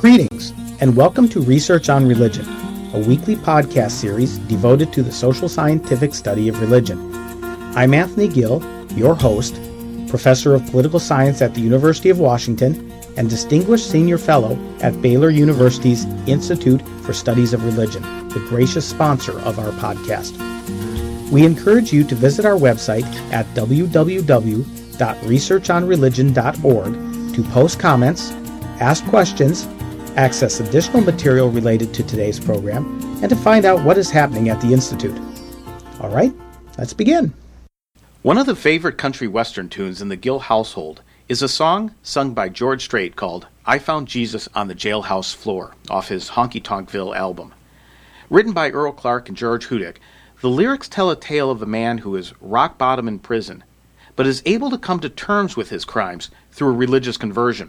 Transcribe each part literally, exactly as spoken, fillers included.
Greetings, and welcome to Research on Religion, a weekly podcast series devoted to the social scientific study of religion. I'm Anthony Gill, your host, Professor of Political Science at the University of Washington, and Distinguished Senior Fellow at Baylor University's Institute for Studies of Religion, the gracious sponsor of our podcast. We encourage you to visit our website at w w w dot research on religion dot org to post comments, ask questions, access additional material related to today's program, and to find out what is happening at the Institute. All right, let's begin. One of the favorite country western tunes in the Gill household is a song sung by George Strait called I Found Jesus on the Jailhouse Floor off his Honky Tonkville album. Written by Earl Clark and George Hudick, the lyrics tell a tale of a man who is rock bottom in prison, but is able to come to terms with his crimes through a religious conversion.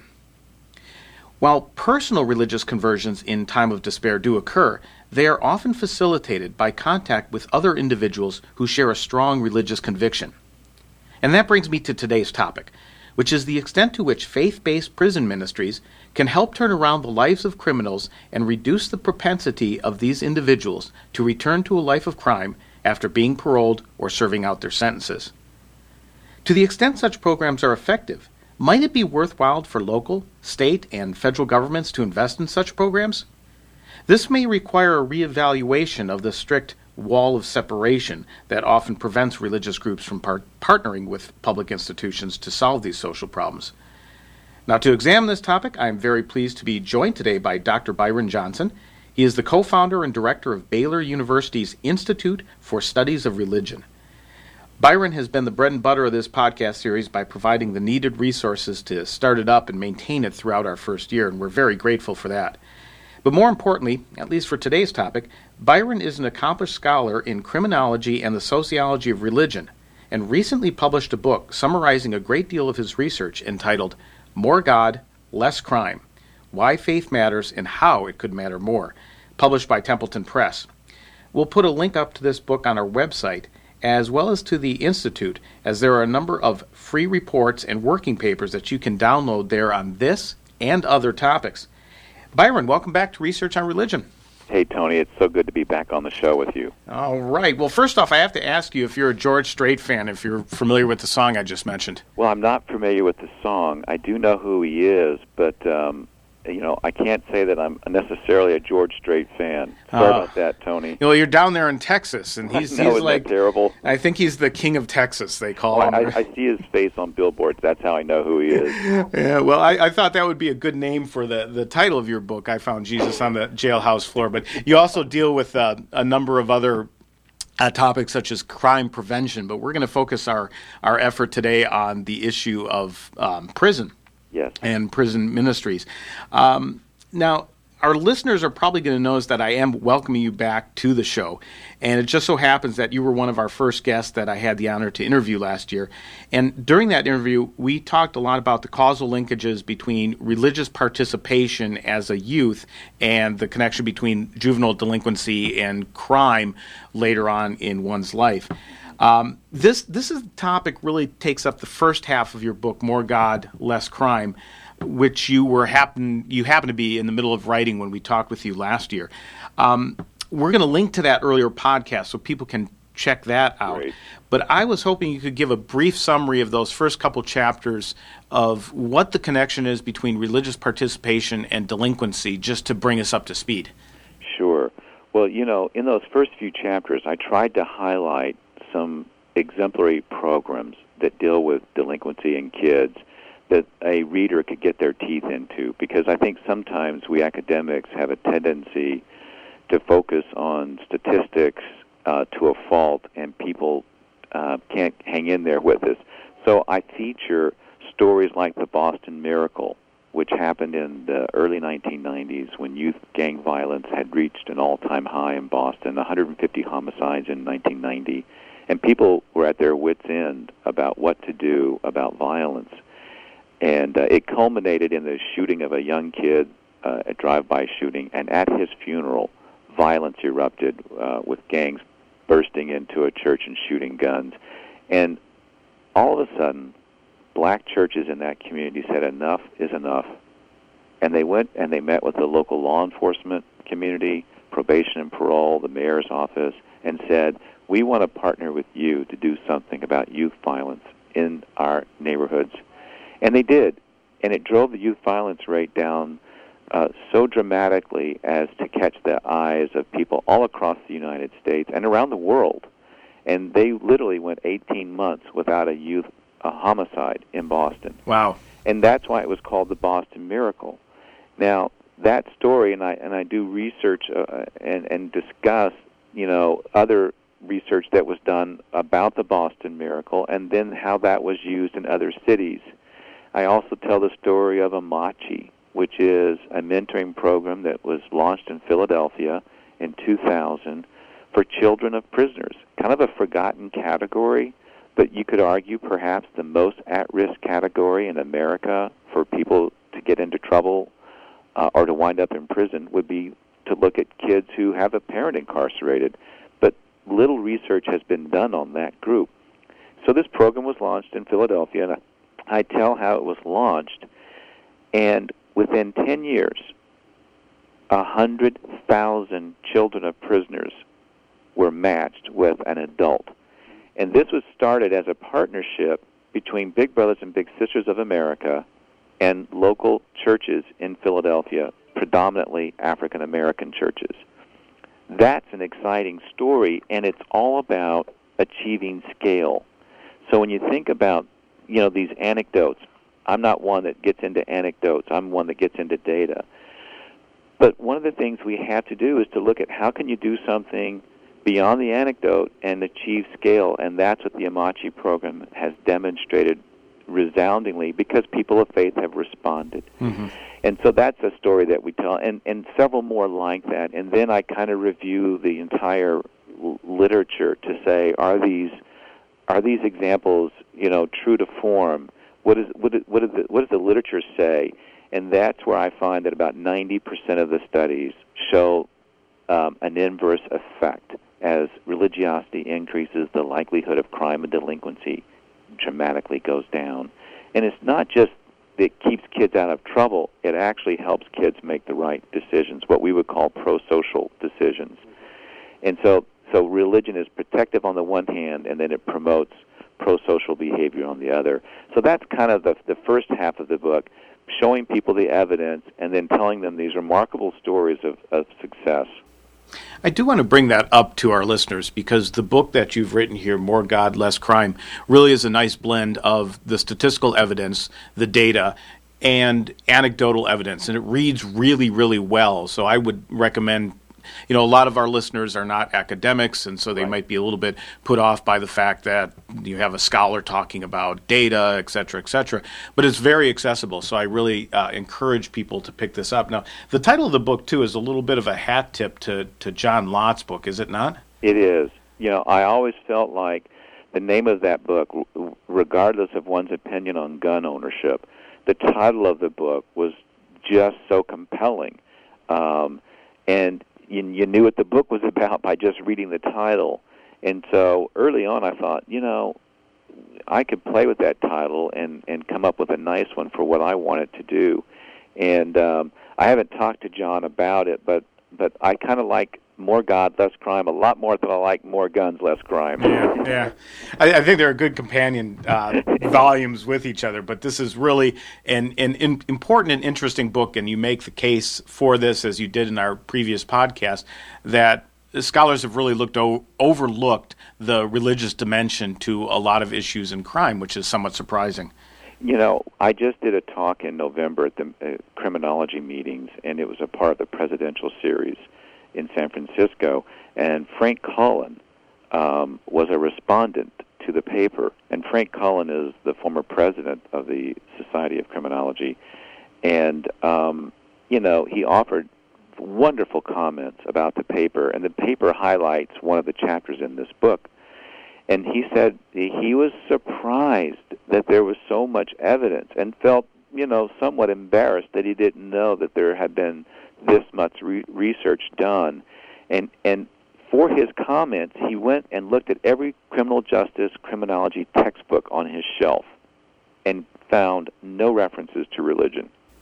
While personal religious conversions in time of despair do occur, they are often facilitated by contact with other individuals who share a strong religious conviction. And that brings me to today's topic, which is the extent to which faith-based prison ministries can help turn around the lives of criminals and reduce the propensity of these individuals to return to a life of crime after being paroled or serving out their sentences. To the extent such programs are effective, might it be worthwhile for local, state, and federal governments to invest in such programs? This may require a reevaluation of the strict wall of separation that often prevents religious groups from par- partnering with public institutions to solve these social problems. Now, to examine this topic, I am very pleased to be joined today by Doctor Byron Johnson. He is the co-founder and director of Baylor University's Institute for Studies of Religion. Byron has been the bread and butter of this podcast series by providing the needed resources to start it up and maintain it throughout our first year, and we're very grateful for that. But more importantly, at least for today's topic, Byron is an accomplished scholar in criminology and the sociology of religion, and recently published a book summarizing a great deal of his research entitled More God, Less Crime: Why Faith Matters and How It Could Matter More, published by Templeton Press. We'll put a link up to this book on our website, as well as to the Institute, as there are a number of free reports and working papers that you can download there on this and other topics. Byron, welcome back to Research on Religion. Hey, Tony, it's so good to be back on the show with you. All right. Well, first off, I have to ask you if you're a George Strait fan, if you're familiar with the song I just mentioned. Well, I'm not familiar with the song. I do know who he is, but, um, you know, I can't say that I'm necessarily a George Strait fan. Sorry uh, about that, Tony. You know, you're down there in Texas, and he's, no, he's isn't like that terrible. I think he's the king of Texas, they call well, him. I, I see his face on billboards. That's how I know who he is. Yeah, well, I, I thought that would be a good name for the, the title of your book, I Found Jesus on the Jailhouse Floor. But you also deal with uh, a number of other uh, topics such as crime prevention. But we're going to focus our, our effort today on the issue of um, prison yes. and prison ministries. Um, Now, our listeners are probably going to notice that I am welcoming you back to the show, and it just so happens that you were one of our first guests that I had the honor to interview last year. And during that interview, we talked a lot about the causal linkages between religious participation as a youth and the connection between juvenile delinquency and crime later on in one's life. Um, this this is topic really takes up the first half of your book, More God, Less Crime, which you were happen you happen to be in the middle of writing when we talked with you last year. Um, we're going to link to that earlier podcast so people can check that out. Great. But I was hoping you could give a brief summary of those first couple chapters of what the connection is between religious participation and delinquency, just to bring us up to speed. Sure. Well, you know, in those first few chapters, I tried to highlight some exemplary programs that deal with delinquency in kids that a reader could get their teeth into, because I think sometimes we academics have a tendency to focus on statistics uh, to a fault, and people uh, can't hang in there with us. So I feature stories like the Boston Miracle, which happened in the early nineteen nineties when youth gang violence had reached an all-time high in Boston, one hundred fifty homicides in nineteen ninety, and people were at their wits' end about what to do about violence. And uh, it culminated in the shooting of a young kid, uh, a drive-by shooting, and at his funeral, violence erupted uh, with gangs bursting into a church and shooting guns. And all of a sudden, black churches in that community said enough is enough, And they went and they met with the local law enforcement community, probation and parole, the mayor's office, and said, we want to partner with you to do something about youth violence in our neighborhoods. And they did. And it drove the youth violence rate down uh, so dramatically as to catch the eyes of people all across the United States and around the world. And they literally went eighteen months without a youth a homicide in Boston. Wow. And that's why it was called the Boston Miracle. Now, that story, and I and I do research uh, and, and discuss, you know, other research that was done about the Boston Miracle and then how that was used in other cities. I also tell the story of Amachi, which is a mentoring program that was launched in Philadelphia in two thousand for children of prisoners, kind of a forgotten category, but you could argue perhaps the most at-risk category in America for people to get into trouble uh, or to wind up in prison would be to look at kids who have a parent incarcerated. But little research has been done on that group. So this program was launched in Philadelphia, and I, I tell how it was launched, and within ten years, one hundred thousand children of prisoners were matched with an adult. And this was started as a partnership between Big Brothers and Big Sisters of America and local churches in Philadelphia, predominantly African-American churches. That's an exciting story, and it's all about achieving scale. So when you think about, you know, these anecdotes, I'm not one that gets into anecdotes. I'm one that gets into data. But one of the things we have to do is to look at how can you do something beyond the anecdote and achieve scale, and that's what the Amachi program has demonstrated resoundingly because people of faith have responded. Mm-hmm. And so that's a story that we tell, and, and several more like that. And then I kind of review the entire l- literature to say, are these are these examples, you know, true to form? What is what is, what, is the, what does the literature say? And that's where I find that about ninety percent of the studies show um, an inverse effect. As religiosity increases, the likelihood of crime and delinquency dramatically goes down. And it's not just that it keeps kids out of trouble, it actually helps kids make the right decisions, what we would call pro-social decisions. And so, so religion is protective on the one hand, and then it promotes pro-social behavior on the other. So that's kind of the, the first half of the book, showing people the evidence and then telling them these remarkable stories of, of success. I do want to bring that up to our listeners because the book that you've written here, More God, Less Crime, really is a nice blend of the statistical evidence, the data, and anecdotal evidence, and it reads really, really well. So I would recommend, you know, a lot of our listeners are not academics, and so they right. might be a little bit put off by the fact that you have a scholar talking about data, et cetera, et cetera. But it's very accessible, so I really uh, encourage people to pick this up. Now, the title of the book, too, is a little bit of a hat tip to, to John Lott's book, is it not? It is. You know, I always felt like the name of that book, regardless of one's opinion on gun ownership, the title of the book was just so compelling. Um, and You, you knew what the book was about by just reading the title. And so early on I thought, you know, I could play with that title and, and come up with a nice one for what I wanted to do. And um, I haven't talked to John about it, but, but I kind of like More God, Less Crime a lot more than I like More Guns, Less Crime. Yeah, yeah. I, I think they're good companion uh, volumes with each other, but this is really an, an, an important and interesting book, and you make the case for this, as you did in our previous podcast, that scholars have really looked o- overlooked the religious dimension to a lot of issues in crime, which is somewhat surprising. You know, I just did a talk in November at the uh, criminology meetings, and it was a part of the presidential series in San Francisco, and Frank Cullen um, was a respondent to the paper. And Frank Cullen is the former president of the Society of Criminology. And, um, you know, he offered wonderful comments about the paper, and the paper highlights one of the chapters in this book. And he said he was surprised that there was so much evidence and felt, you know, somewhat embarrassed that he didn't know that there had been this much re- research done. And and for his comments, he went and looked at every criminal justice criminology textbook on his shelf and found no references to religion.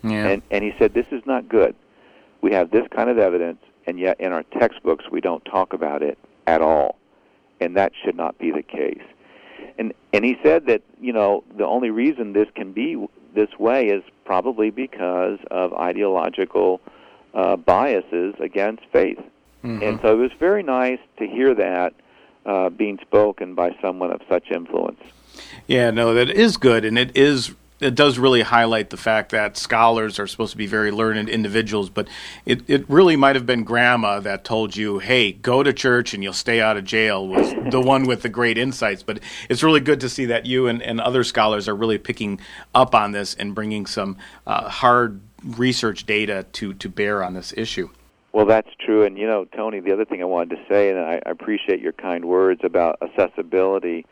Yeah. And, and he said, this is not good. We have this kind of evidence, and yet in our textbooks we don't talk about it at all. And that should not be the case. And and he said that, you know, the only reason this can be this way is probably because of ideological uh, biases against faith. Mm-hmm. And so it was very nice to hear that uh, being spoken by someone of such influence. Yeah, no, that is good, and it is. It does really highlight the fact that scholars are supposed to be very learned individuals, but it, it really might have been Grandma that told you, hey, go to church and you'll stay out of jail, was the one with the great insights. But it's really good to see that you and, and other scholars are really picking up on this and bringing some uh, hard research data to, to bear on this issue. Well, that's true. And, you know, Tony, the other thing I wanted to say, and I, I appreciate your kind words about accessibility,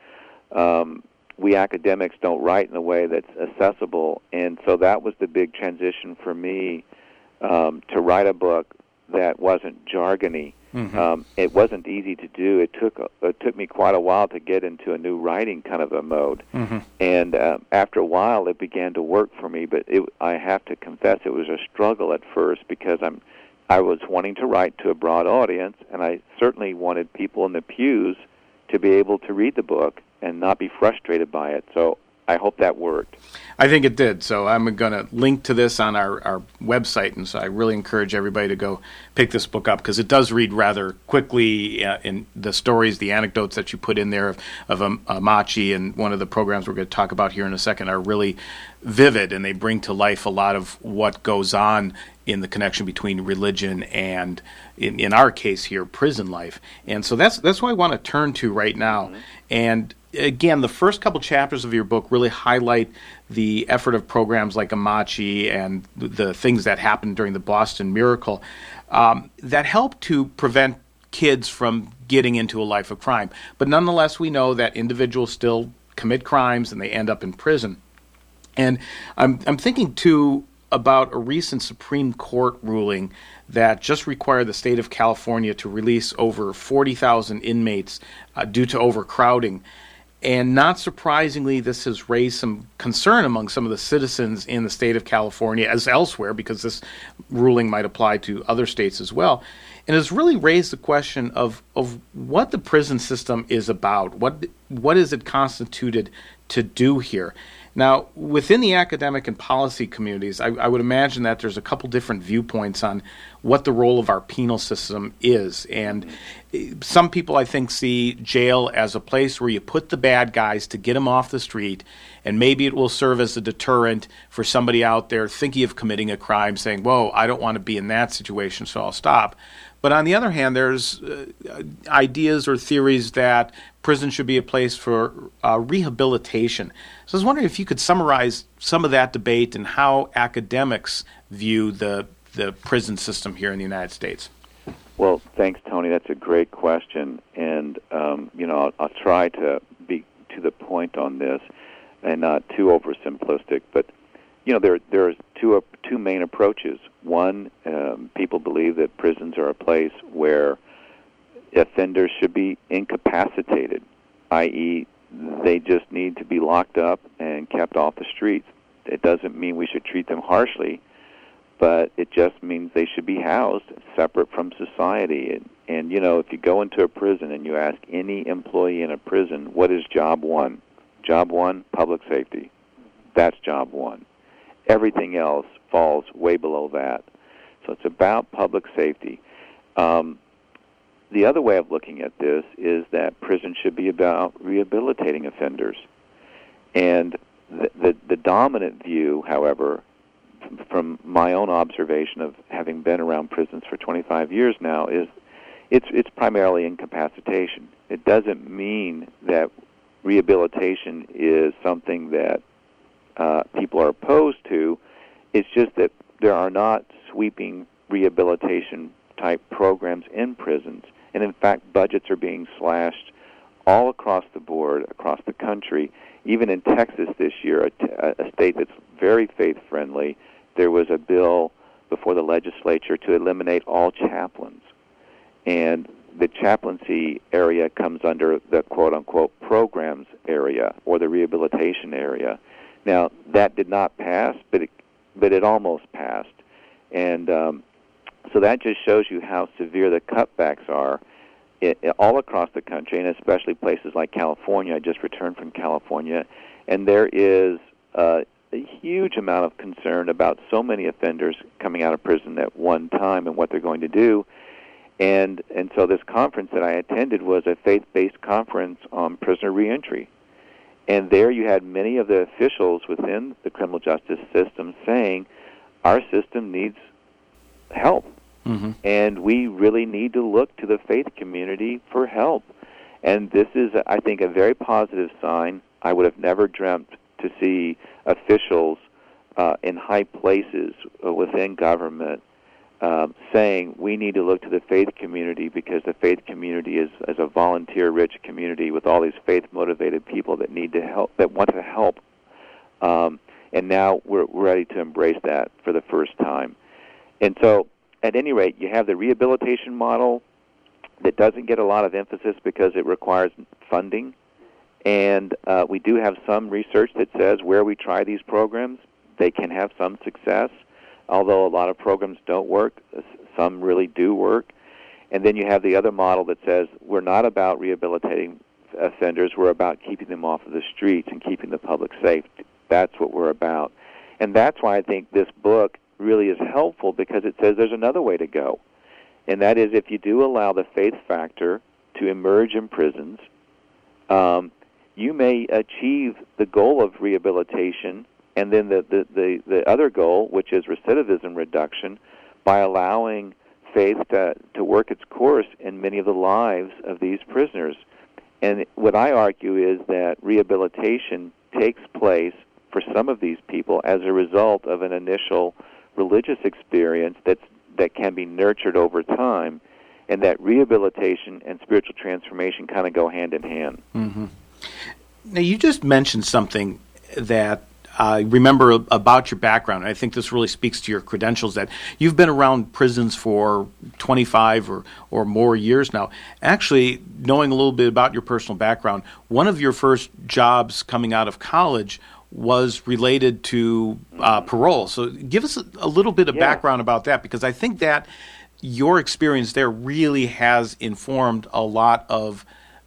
um, we academics don't write in a way that's accessible, and so that was the big transition for me, um, to write a book that wasn't jargony. Mm-hmm. Um, it wasn't easy to do. It took it took me quite a while to get into a new writing kind of a mode, mm-hmm. and uh, after a while, it began to work for me. But it, I have to confess, it was a struggle at first because I'm I was wanting to write to a broad audience, and I certainly wanted people in the pews to be able to read the book and not be frustrated by it. So I hope that worked. I think it did. So I'm going to link to this on our, our website, and so I really encourage everybody to go pick this book up because it does read rather quickly. Uh, in the stories, the anecdotes that you put in there of, of um, Amachi and one of the programs we're going to talk about here in a second are really vivid, and they bring to life a lot of what goes on in the connection between religion and, in, in our case here, prison life. And so that's that's what I want to turn to right now. Mm-hmm. And again, the first couple chapters of your book really highlight the effort of programs like Amachi and the things that happened during the Boston Miracle um, that help to prevent kids from getting into a life of crime. But nonetheless, we know that individuals still commit crimes and they end up in prison. And I'm I'm thinking, too, about a recent Supreme Court ruling that just required the state of California to release over forty thousand inmates uh, due to overcrowding. And not surprisingly, this has raised some concern among some of the citizens in the state of California, as elsewhere, because this ruling might apply to other states as well. And has really raised the question of, of what the prison system is about. What what is it constituted to do here? Now, within the academic and policy communities, I, I would imagine that there's a couple different viewpoints on what the role of our penal system is. And some people, I think, see jail as a place where you put the bad guys to get them off the street, and maybe it will serve as a deterrent for somebody out there thinking of committing a crime, saying, whoa, I don't want to be in that situation, so I'll stop. But on the other hand, there's uh, ideas or theories that prison should be a place for uh, rehabilitation. So I was wondering if you could summarize some of that debate and how academics view the the prison system here in the United States. Well, thanks, Tony. That's a great question. And, um, you know, I'll, I'll try to be to the point on this and not too oversimplistic. But, you know, there there are two, uh, two main approaches. One, um, people believe that prisons are a place where offenders should be incapacitated, that is, they just need to be locked up and kept off the streets. It doesn't mean we should treat them harshly, but it just means they should be housed separate from society. And, and, you know, if you go into a prison and you ask any employee in a prison, what is job one? Job one, public safety. That's job one. Everything else falls way below that. So it's about public safety. Um, the other way of looking at this is that prison should be about rehabilitating offenders. And the, the, the dominant view, however, from my own observation of having been around prisons for twenty-five years now, is it's it's primarily incapacitation. It doesn't mean that rehabilitation is something that uh, people are opposed to. It's just that there are not sweeping rehabilitation type programs in prisons. And in fact, budgets are being slashed all across the board, across the country. Even in Texas this year, a, t- a state that's very faith-friendly, there was a bill before the legislature to eliminate all chaplains. And the chaplaincy area comes under the quote-unquote programs area or the rehabilitation area. Now, that did not pass, but it but it almost passed. And um, so that just shows you how severe the cutbacks are it, it, all across the country, and especially places like California. I just returned from California, and there is uh, a huge amount of concern about so many offenders coming out of prison at one time and what they're going to do. And and so this conference that I attended was a faith-based conference on prisoner reentry. And there you had many of the officials within the criminal justice system saying, our system needs help. Mm-hmm. And we really need to look to the faith community for help. And this is, I think, a very positive sign. I would have never dreamt to see officials uh, in high places within government Um, saying we need to look to the faith community, because the faith community is, is a volunteer-rich community with all these faith-motivated people that need to help, that want to help. Um, and now we're ready to embrace that for the first time. And so, at any rate, you have the rehabilitation model that doesn't get a lot of emphasis because it requires funding. And uh, we do have some research that says where we try these programs, they can have some success. Although a lot of programs don't work, some really do work. And then you have the other model that says we're not about rehabilitating offenders, we're about keeping them off of the streets and keeping the public safe. That's what we're about. And that's why I think this book really is helpful, because it says there's another way to go. And that is, if you do allow the faith factor to emerge in prisons, um, you may achieve the goal of rehabilitation, and then the, the, the, the other goal, which is recidivism reduction, by allowing faith to, to work its course in many of the lives of these prisoners. And what I argue is that rehabilitation takes place for some of these people as a result of an initial religious experience that's, that can be nurtured over time, and that rehabilitation and spiritual transformation kind of go hand in hand. Mm-hmm. Now, you just mentioned something that I uh, remember about your background. I think this really speaks to your credentials, that you've been around prisons for twenty-five or, or more years now. Actually, knowing a little bit about your personal background, one of your first jobs coming out of college was related to uh, parole. So give us a, a little bit of yeah. background about that, because I think that your experience there really has informed a lot of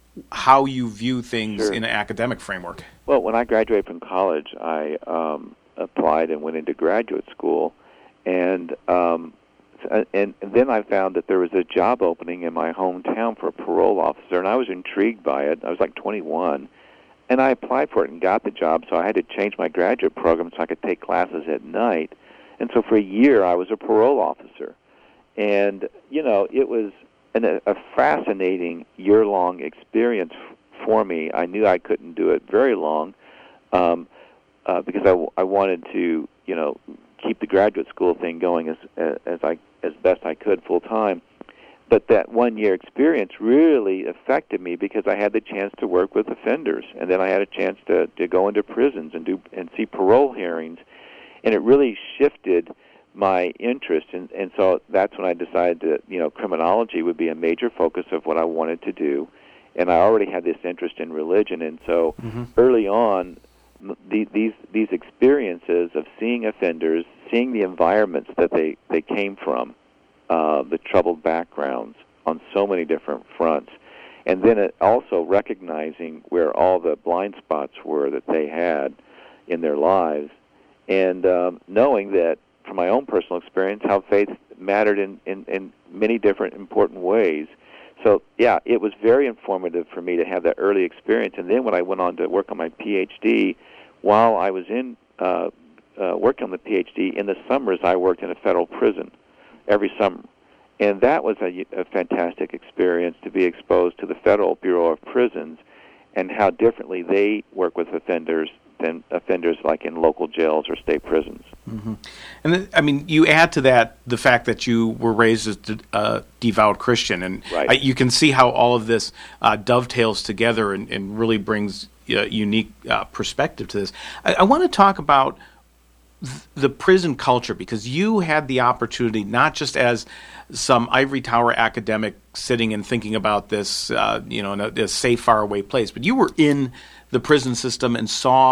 how you view things Sure. in an academic framework. Well, when I graduated from college, I um, applied and went into graduate school, and um, and then I found that there was a job opening in my hometown for a parole officer, and I was intrigued by it. I was like twenty-one, and I applied for it and got the job, so I had to change my graduate program so I could take classes at night. And so for a year, I was a parole officer. And, you know, it was an, a fascinating year-long experience for me. I knew I couldn't do it very long um, uh, because I, I wanted to, you know, keep the graduate school thing going as as I as best I could full time. But that one-year experience really affected me because I had the chance to work with offenders, and then I had a chance to, to go into prisons and do and see parole hearings, and it really shifted my interest, and, and so that's when I decided that, you know, criminology would be a major focus of what I wanted to do, and I already had this interest in religion, and so mm-hmm. early on, the, these these experiences of seeing offenders, seeing the environments that they, they came from, uh, the troubled backgrounds on so many different fronts, and then it also recognizing where all the blind spots were that they had in their lives, and um, knowing that, from my own personal experience, how faith mattered in, in, in many different important ways. So, yeah, it was very informative for me to have that early experience. And then when I went on to work on my P H D, while I was in uh, uh, working on the P H D, in the summers I worked in a federal prison every summer. And that was a, a fantastic experience to be exposed to the Federal Bureau of Prisons and how differently they work with offenders than offenders like in local jails or state prisons. Mm-hmm. And then, I mean, you add to that the fact that you were raised as a uh, devout Christian, and right. I, you can see how all of this uh, dovetails together and, and really brings a unique uh, perspective to this. I, I want to talk about th- the prison culture, because you had the opportunity, not just as some ivory tower academic sitting and thinking about this, uh, you know, in a, a safe, faraway place, but you were in the prison system and saw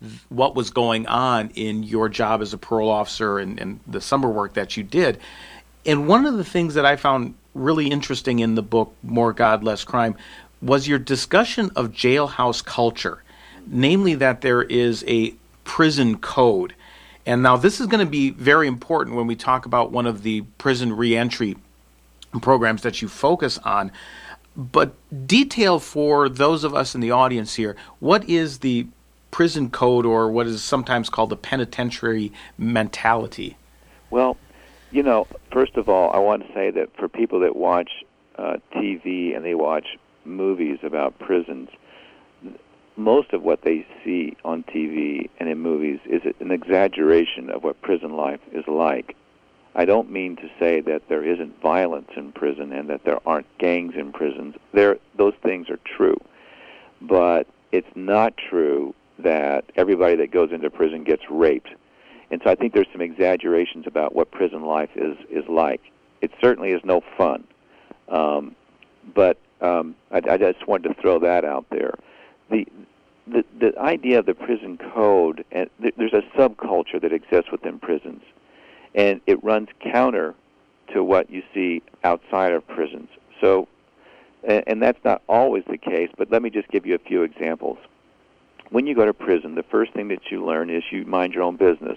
what was going on in your job as a parole officer and, and the summer work that you did. And one of the things that I found really interesting in the book, More God, Less Crime, was your discussion of jailhouse culture, namely that there is a prison code. And now this is going to be very important when we talk about one of the prison reentry programs that you focus on. But detail for those of us in the audience here, what is the prison code, or what is sometimes called the penitentiary mentality? Well, you know, first of all, I want to say that for people that watch uh, T V and they watch movies about prisons, most of what they see on T V and in movies is an exaggeration of what prison life is like. I don't mean to say that there isn't violence in prison and that there aren't gangs in prisons. There, those things are true. But it's not true that everybody that goes into prison gets raped. And so I think there's some exaggerations about what prison life is, is like. It certainly is no fun. Um, but um, I, I just wanted to throw that out there. The, the, the idea of the prison code, and th- there's a subculture that exists within prisons. And it runs counter to what you see outside of prisons. So, and, and that's not always the case, but let me just give you a few examples. When you go to prison, the first thing that you learn is you mind your own business.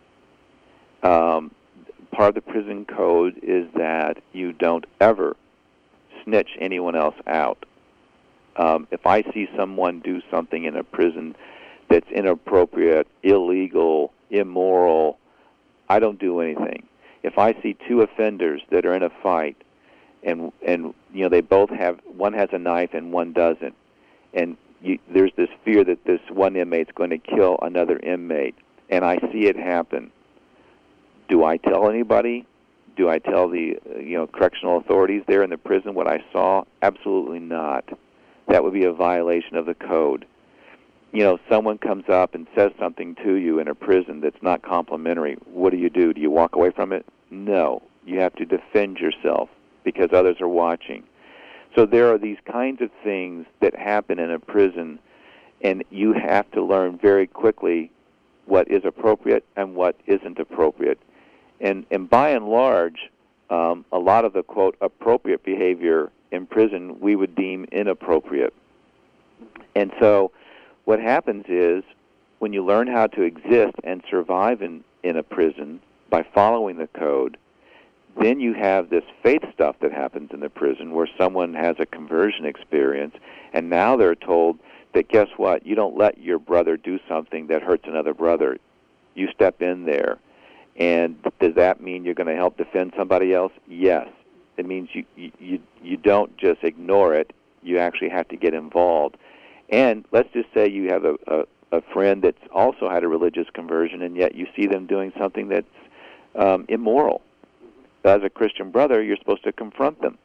Um, part of the prison code is that you don't ever snitch anyone else out. Um, if I see someone do something in a prison that's inappropriate, illegal, immoral, I don't do anything. If I see two offenders that are in a fight, and and you know they both have, one has a knife and one doesn't, and you, there's this fear that this one inmate's going to kill another inmate, and I see it happen, do I tell anybody? Do I tell the uh, you know correctional authorities there in the prison what I saw? Absolutely not. That would be a violation of the code. You know, someone comes up and says something to you in a prison that's not complimentary. What do you do? Do you walk away from it? No. You have to defend yourself because others are watching. So there are these kinds of things that happen in a prison, and you have to learn very quickly what is appropriate and what isn't appropriate. And, and by and large, um, a lot of the, quote, appropriate behavior in prison we would deem inappropriate. And so what happens is, when you learn how to exist and survive in, in a prison by following the code, then you have this faith stuff that happens in the prison where someone has a conversion experience, and now they're told that, guess what, you don't let your brother do something that hurts another brother. You step in there. And does that mean you're going to help defend somebody else? Yes. It means you, you, you don't just ignore it. You actually have to get involved. And let's just say you have a, a, a friend that's also had a religious conversion, and yet you see them doing something that's um, immoral. As a Christian brother, you're supposed to confront them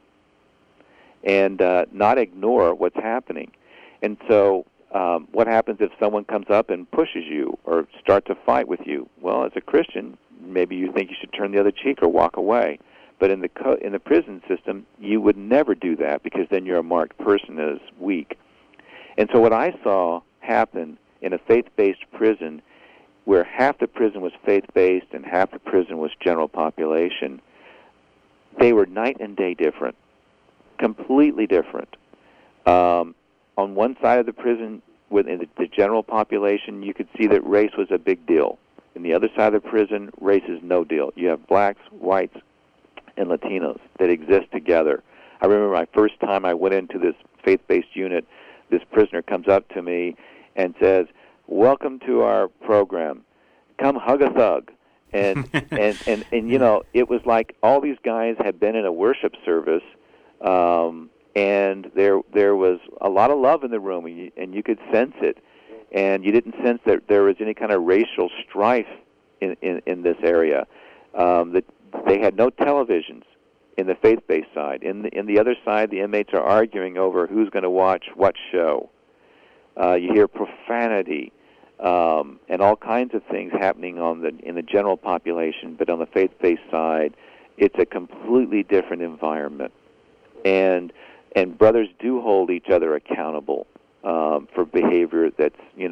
and uh, not ignore what's happening. And so um, what happens if someone comes up and pushes you or starts a fight with you? Well, as a Christian, maybe you think you should turn the other cheek or walk away. But in the co- in the prison system, you would never do that because then you're a marked person as weak. And so what I saw happen in a faith-based prison where half the prison was faith-based and half the prison was general population, they were night and day different, completely different. Um, on one side of the prison, within the, the general population, you could see that race was a big deal. In the other side of the prison, race is no deal. You have blacks, whites, and Latinos that exist together. I remember my first time I went into this faith-based unit, this prisoner comes up to me and says, "Welcome to our program. Come hug a thug." And, and, and, and, you know, it was like all these guys had been in a worship service, um, and there there was a lot of love in the room, and you, and you could sense it. And you didn't sense that there was any kind of racial strife in, in, in this area. Um, that they had no televisions in the faith-based side. In the, in the other side, the inmates are arguing over who's going to watch what show. Uh, you hear profanity um, and all kinds of things happening on the in the general population, but on the faith-based side, it's a completely different environment. And and brothers do hold each other accountable um, for behavior that's, you know,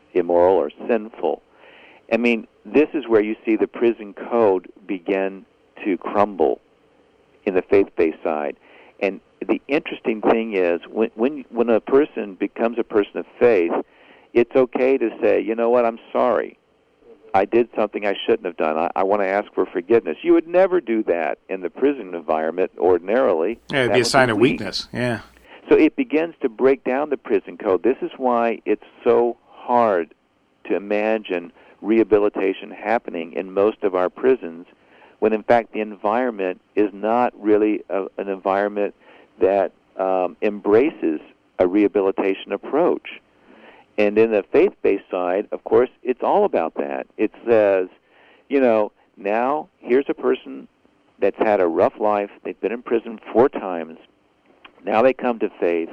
immoral or sinful. I mean, this is where you see the prison code begin to crumble in the faith-based side. And the interesting thing is, when when when a person becomes a person of faith, it's okay to say, you know what, I'm sorry. I did something I shouldn't have done. I, I want to ask for forgiveness. You would never do that in the prison environment ordinarily. Yeah, it'd be a sign of weakness. Yeah. So it begins to break down the prison code. This is why it's so hard to imagine rehabilitation happening in most of our prisons, when in fact the environment is not really a, an environment that um, embraces a rehabilitation approach. And in the faith-based side, of course, it's all about that. It says, you know, now here's a person that's had a rough life. They've been in prison four times. Now they come to faith,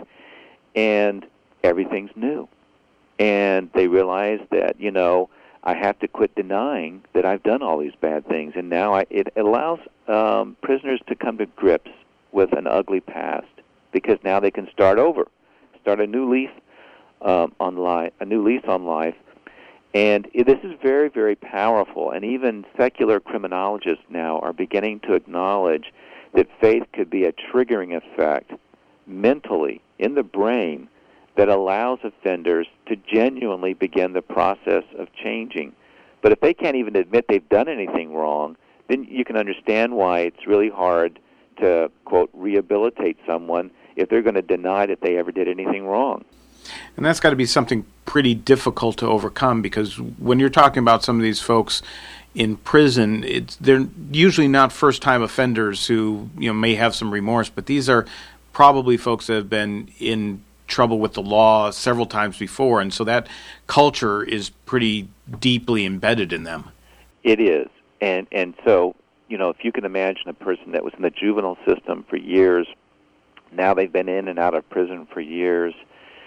and everything's new. And they realize that, you know, I have to quit denying that I've done all these bad things. And now I, it allows um, prisoners to come to grips with an ugly past, because now they can start over, start a new leaf um, on life, a new lease on life. And it, this is very, very powerful. And even secular criminologists now are beginning to acknowledge that faith could be a triggering effect mentally in the brain that allows offenders to genuinely begin the process of changing. But if they can't even admit they've done anything wrong, then you can understand why it's really hard to, quote, rehabilitate someone if they're going to deny that they ever did anything wrong. And that's got to be something pretty difficult to overcome, because when you're talking about some of these folks in prison, it's they're usually not first-time offenders who, you know, may have some remorse, but these are probably folks that have been in trouble with the law several times before, and so that culture is pretty deeply embedded in them. It is. And and so, you know, if you can imagine a person that was in the juvenile system for years, now they've been in and out of prison for years,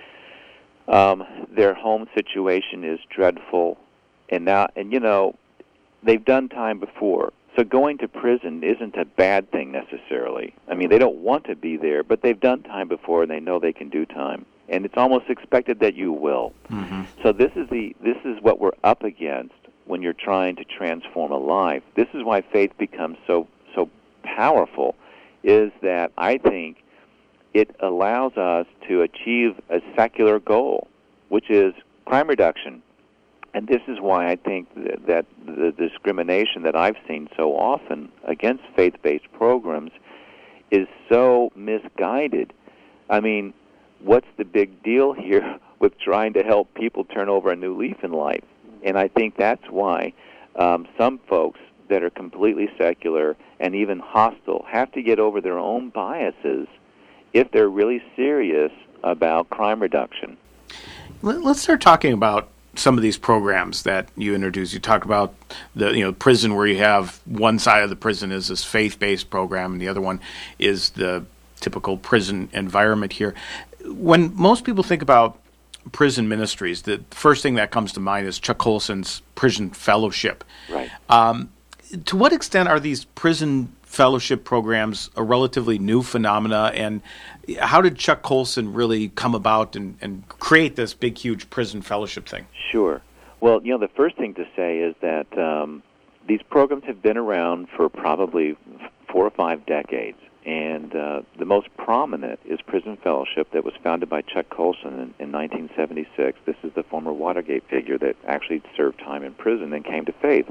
um, their home situation is dreadful, and now, and you know, they've done time before. So going to prison isn't a bad thing necessarily. I mean, they don't want to be there, but they've done time before, and they know they can do time. And it's almost expected that you will. Mm-hmm. So this is the this is what we're up against when you're trying to transform a life. This is why faith becomes so so powerful, is that I think it allows us to achieve a secular goal, which is crime reduction. And this is why I think that the discrimination that I've seen so often against faith-based programs is so misguided. I mean, what's the big deal here with trying to help people turn over a new leaf in life? And I think that's why um, some folks that are completely secular and even hostile have to get over their own biases if they're really serious about crime reduction. Let's start talking about some of these programs that you introduced. You talked about the you know prison, where you have one side of the prison is this faith-based program, and the other one is the typical prison environment here. When most people think about prison ministries, the first thing that comes to mind is Chuck Colson's Prison Fellowship. Right. Um, to what extent are these prison fellowship programs a relatively new phenomena, and how did Chuck Colson really come about and, and create this big, huge prison fellowship thing? Sure. Well, you know, the first thing to say is that um, these programs have been around for probably four or five decades, and uh, the most prominent is Prison Fellowship, that was founded by Chuck Colson in, in nineteen seventy-six. This is the former Watergate figure that actually served time in prison and came to faith.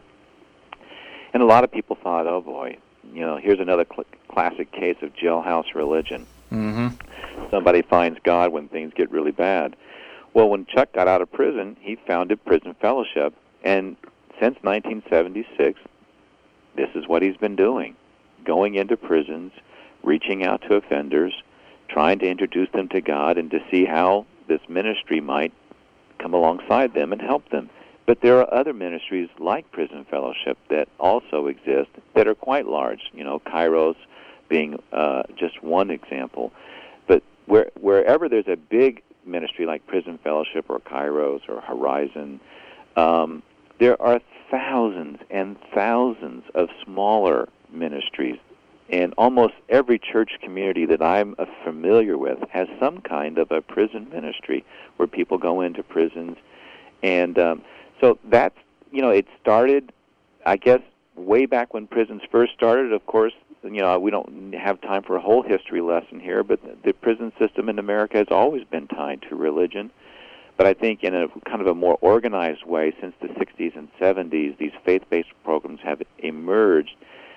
And a lot of people thought, oh boy, you know, here's another cl- classic case of jailhouse religion. Mm-hmm. Somebody finds God when things get really bad. Well, when Chuck got out of prison, he founded Prison Fellowship, and since nineteen seventy-six, this is what he's been doing, going into prisons, reaching out to offenders, trying to introduce them to God and to see how this ministry might come alongside them and help them. But there are other ministries like Prison Fellowship that also exist that are quite large, you know, Kairos being uh, just one example. But where, wherever there's a big ministry like Prison Fellowship or Kairos or Horizon, um, there are thousands and thousands of smaller ministries. And almost every church community that I'm familiar with has some kind of a prison ministry where people go into prisons And um, so that's, you know, it started, I guess, way back when prisons first started. Of course, you know, we don't have time for a whole history lesson here, but the prison system in America has always been tied to religion. But I think in a kind of a more organized way, since the sixties and seventies, these faith-based programs have emerged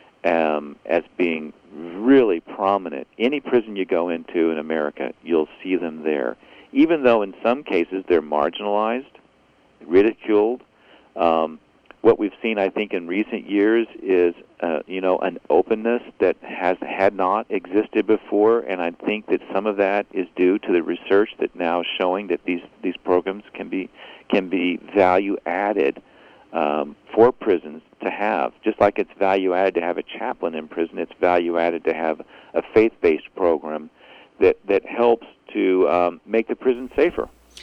um, as being really prominent. Any prison you go into in America, you'll see them there, even though in some cases they're marginalized, ridiculed. Um, what we've seen, I think, in recent years is, uh, you know, an openness that has had not existed before, and I think that some of that is due to the research that now is showing that these these programs can be can be value added um, for prisons to have. Just like it's value added to have a chaplain in prison, it's value added to have a faith-based program that that helps to um, make the prison safer.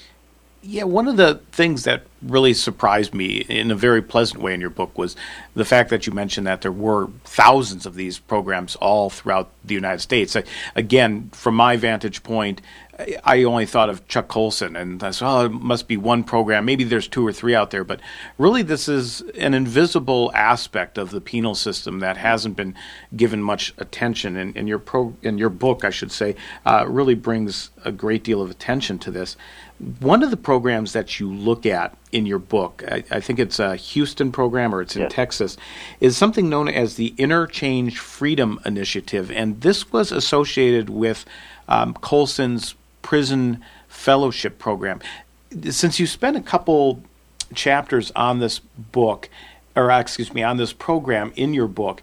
Yeah, one of the things that really surprised me in a very pleasant way in your book was the fact that you mentioned that there were thousands of these programs all throughout the United States. I, again, from my vantage point, I only thought of Chuck Colson, and I said, oh, it must be one program. Maybe there's two or three out there, but really this is an invisible aspect of the penal system that hasn't been given much attention. And, and your pro, in your book, I should say, uh, really brings a great deal of attention to this. One of the programs that you look at in your book, I, I think it's a Houston program or it's in yes. Texas, is something known as the Interchange Freedom Initiative. And this was associated with um, Colson's prison fellowship program. Since you spent a couple chapters on this book, or excuse me, on this program in your book,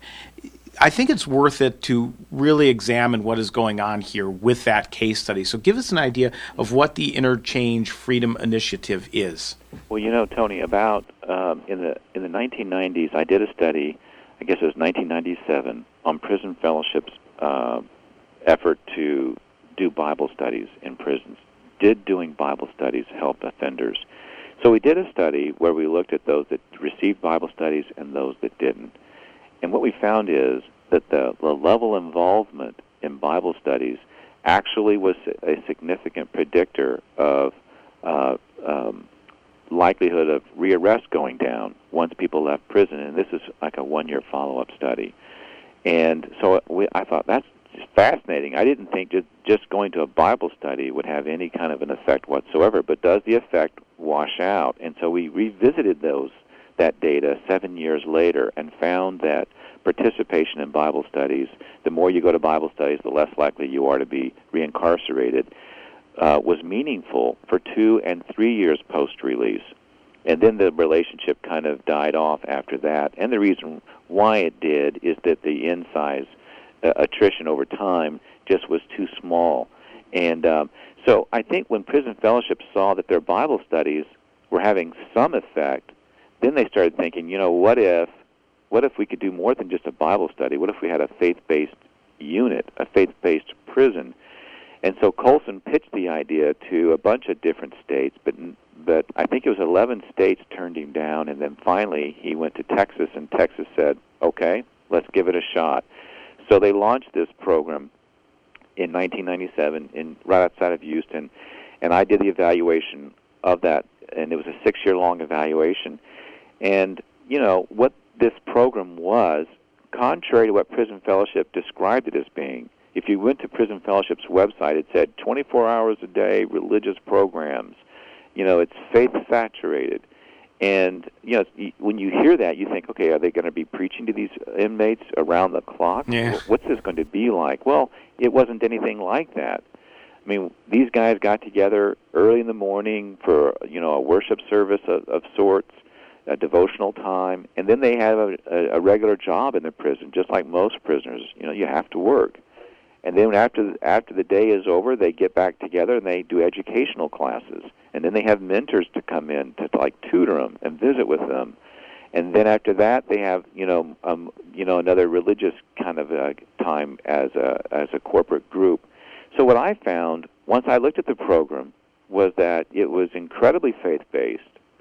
I think it's worth it to really examine what is going on here with that case study. So give us an idea of what the Interchange Freedom Initiative is. Well, you know, Tony, about um, in the in the nineteen nineties, I did a study, I guess it was nineteen ninety-seven, on prison fellowship's uh, effort to do Bible studies in prisons. Did doing Bible studies help offenders? So we did a study where we looked at those that received Bible studies and those that didn't. And what we found is that the, the level of involvement in Bible studies actually was a significant predictor of uh, um, likelihood of rearrest going down once people left prison. And this is like a one-year follow-up study. And so we, I thought, that's just fascinating. I didn't think just, just going to a Bible study would have any kind of an effect whatsoever, but does the effect wash out? And so we revisited those that data seven years later and found that participation in Bible studies, the more you go to Bible studies, the less likely you are to be reincarcerated, uh, was meaningful for two and three years post-release. And then the relationship kind of died off after that. And the reason why it did is that the in-size uh, attrition over time just was too small. And um, so I think when Prison Fellowship saw that their Bible studies were having some effect, then they started thinking, you know, what if what if we could do more than just a Bible study? What if we had a faith-based unit, a faith-based prison? And so Colson pitched the idea to a bunch of different states, but but I think it was eleven states turned him down, and then finally he went to Texas, and Texas said, okay, let's give it a shot. So they launched this program in nineteen ninety-seven in right outside of Houston, and I did the evaluation of that, and it was a six-year-long evaluation. And, you know, what this program was, contrary to what Prison Fellowship described it as being, if you went to Prison Fellowship's website, it said twenty-four hours a day, religious programs. You know, it's faith-saturated. And, you know, when you hear that, you think, okay, are they going to be preaching to these inmates around the clock? Yeah. What's this going to be like? Well, it wasn't anything like that. I mean, these guys got together early in the morning for, you know, a worship service of, of sorts, a devotional time, and then they have a, a, a regular job in the prison, just like most prisoners. You know, you have to work. And then after after the day is over, they get back together and they do educational classes. And then they have mentors to come in to like tutor them and visit with them. And then after that, they have you know um, you know another religious kind of uh, time as a as a corporate group. So what I found once I looked at the program was that it was incredibly faith-based,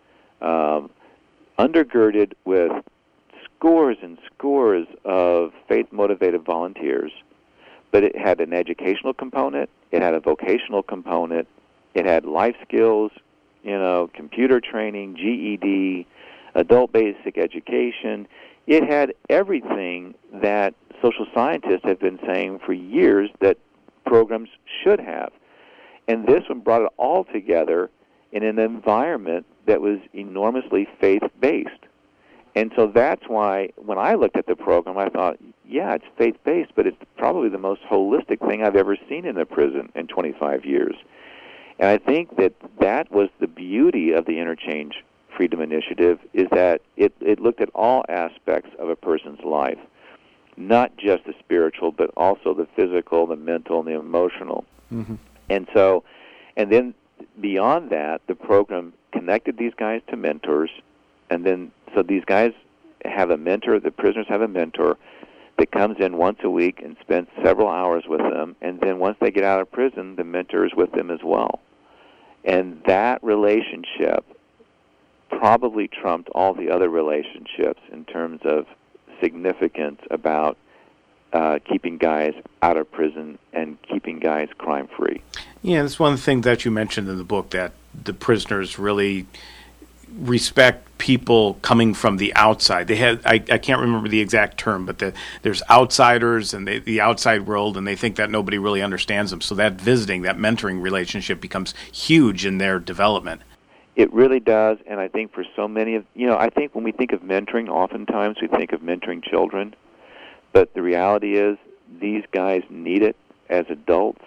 um, undergirded with scores and scores of faith-motivated volunteers. But it had an educational component, it had a vocational component, it had life skills, you know, computer training, G E D, adult basic education. It had everything that social scientists have been saying for years that programs should have. And this one brought it all together in an environment that was enormously faith-based. And so that's why when I looked at the program, I thought, yeah, it's faith-based, but it's probably the most holistic thing I've ever seen in a prison in twenty-five years. And I think that that was the beauty of the Interchange Freedom Initiative, is that it, it looked at all aspects of a person's life, not just the spiritual, but also the physical, the mental, and the emotional. Mm-hmm. And so, and then beyond that, the program connected these guys to mentors, and then so these guys have a mentor, the prisoners have a mentor that comes in once a week and spends several hours with them, and then once they get out of prison, the mentor is with them as well. And that relationship probably trumped all the other relationships in terms of significance about uh, keeping guys out of prison and keeping guys crime-free. Yeah, that's one thing that you mentioned in the book, that the prisoners really respect people coming from the outside. They had, I, I can't remember the exact term, but the, there's outsiders and they, the outside world, and they think that nobody really understands them. So that visiting, that mentoring relationship becomes huge in their development. It really does, and I think for so many of, you know, I think when we think of mentoring, oftentimes we think of mentoring children, but the reality is these guys need it as adults,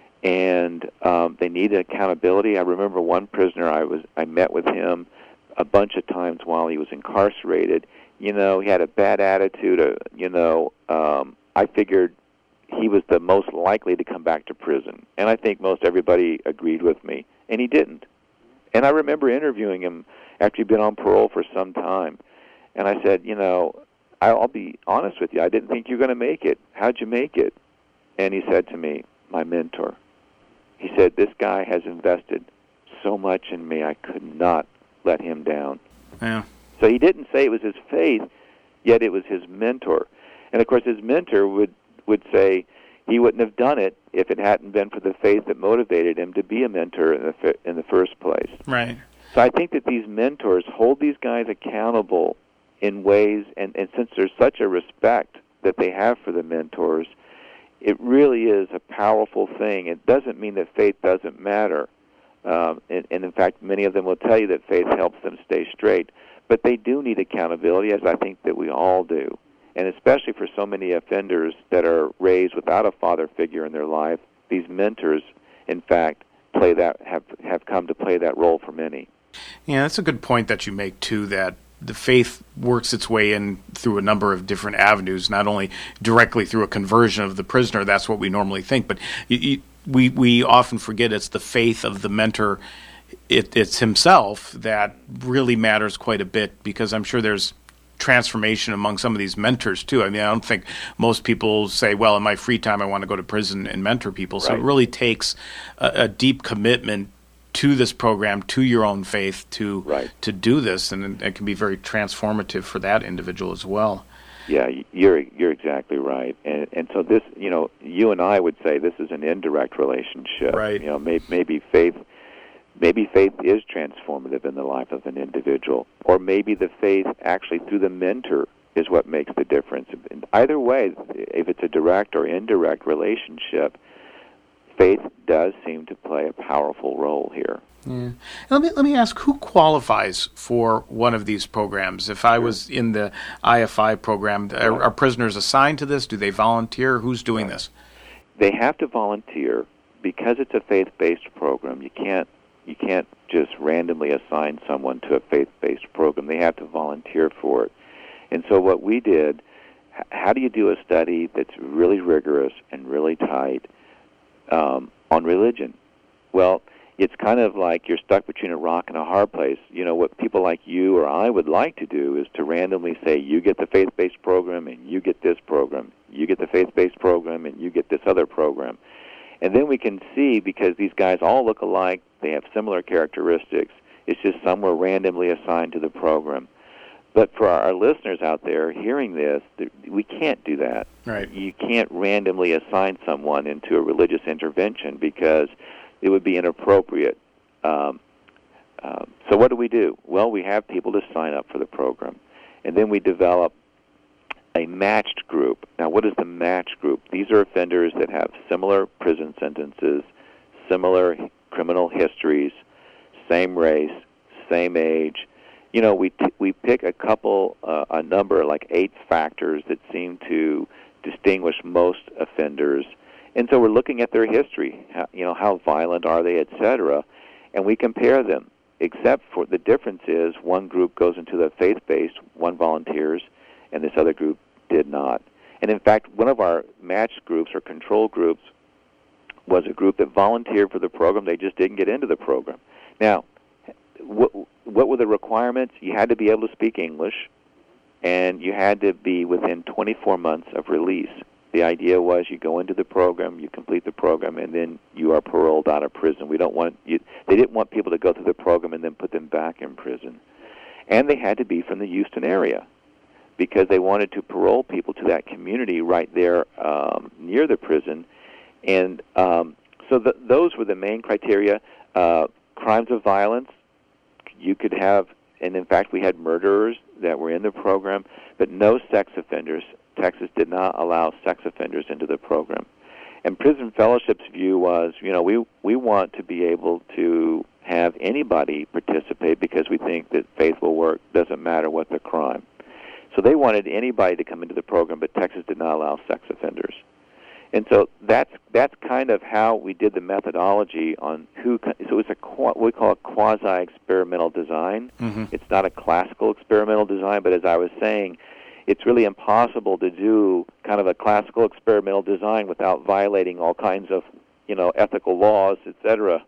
and um, they need accountability. I remember one prisoner, I was I met with him a bunch of times while he was incarcerated. You know, he had a bad attitude. Uh, you know, um, I figured he was the most likely to come back to prison, and I think most everybody agreed with me, and he didn't. And I remember interviewing him after he'd been on parole for some time, and I said, you know, I'll be honest with you, I didn't think you were going to make it. How'd you make it? And he said to me, my mentor. He said, this guy has invested so much in me, I could not let him down. Yeah. So he didn't say it was his faith, yet it was his mentor. And of course his mentor would, would say he wouldn't have done it if it hadn't been for the faith that motivated him to be a mentor in the, in the first place. Right. So I think that these mentors hold these guys accountable in ways, and, and since there's such a respect that they have for the mentors, it really is a powerful thing. It doesn't mean that faith doesn't matter. Um, and, and in fact, many of them will tell you that faith helps them stay straight. But they do need accountability, as I think that we all do. And especially for so many offenders that are raised without a father figure in their life, these mentors, in fact, play that have have come to play that role for many. Yeah, that's a good point that you make, too, that the faith works its way in through a number of different avenues, not only directly through a conversion of the prisoner, that's what we normally think, but you, you, we, we often forget it's the faith of the mentor, it, it's himself, that really matters quite a bit, because I'm sure there's transformation among some of these mentors, too. I mean, I don't think most people say, well, in my free time I want to go to prison and mentor people, so right. It really takes a, a deep commitment to this program, to your own faith, to right. to do this, and it can be very transformative for that individual as well. Yeah, you're you're exactly right, and and so this, you know, you and I would say this is an indirect relationship. Right. You know, may, maybe faith, maybe faith is transformative in the life of an individual, or maybe the faith actually through the mentor is what makes the difference. Either way, if it's a direct or indirect relationship, faith does seem to play a powerful role here. Yeah. Let me let me ask, who qualifies for one of these programs? If I was in the I F I program, are, are prisoners assigned to this? Do they volunteer? Who's doing this? They have to volunteer because it's a faith-based program. You can't you can't just randomly assign someone to a faith-based program. They have to volunteer for it. And so what we did, how do you do a study that's really rigorous and really tight Um, on religion? Well, it's kind of like you're stuck between a rock and a hard place. You know, what people like you or I would like to do is to randomly say, you get the faith-based program and you get this program. You get the faith-based program and you get this other program. And then we can see, because these guys all look alike, they have similar characteristics, it's just some were randomly assigned to the program. But for our listeners out there hearing this, we can't do that. Right. You can't randomly assign someone into a religious intervention because it would be inappropriate. Um, Uh, so what do we do? Well, we have people to sign up for the program, and then we develop a matched group. Now, what is the matched group? These are offenders that have similar prison sentences, similar criminal histories, same race, same age. You know, we t- we pick a couple, uh, a number like eight factors that seem to distinguish most offenders, and so we're looking at their history. How, you know, how violent are they, et cetera, and we compare them. Except for the difference is one group goes into the faith-based, one volunteers, and this other group did not. And in fact, one of our matched groups or control groups was a group that volunteered for the program. They just didn't get into the program. Now, what, what were the requirements? You had to be able to speak English, and you had to be within twenty-four months of release. The idea was you go into the program, you complete the program, and then you are paroled out of prison. We don't want you, they didn't want people to go through the program and then put them back in prison. And they had to be from the Houston area because they wanted to parole people to that community right there um, near the prison. And um, so the, those were the main criteria. Uh, crimes of violence, you could have, and in fact we had murderers that were in the program, but no sex offenders. Texas did not allow sex offenders into the program. And Prison Fellowship's view was, you know, we we want to be able to have anybody participate because we think that faithful work doesn't matter what the crime. So they wanted anybody to come into the program, but Texas did not allow sex offenders. And so that's that's kind of how we did the methodology on who. So it's a what we call a quasi-experimental design. Mm-hmm. It's not a classical experimental design, but as I was saying, it's really impossible to do kind of a classical experimental design without violating all kinds of, you know, ethical laws, et cetera.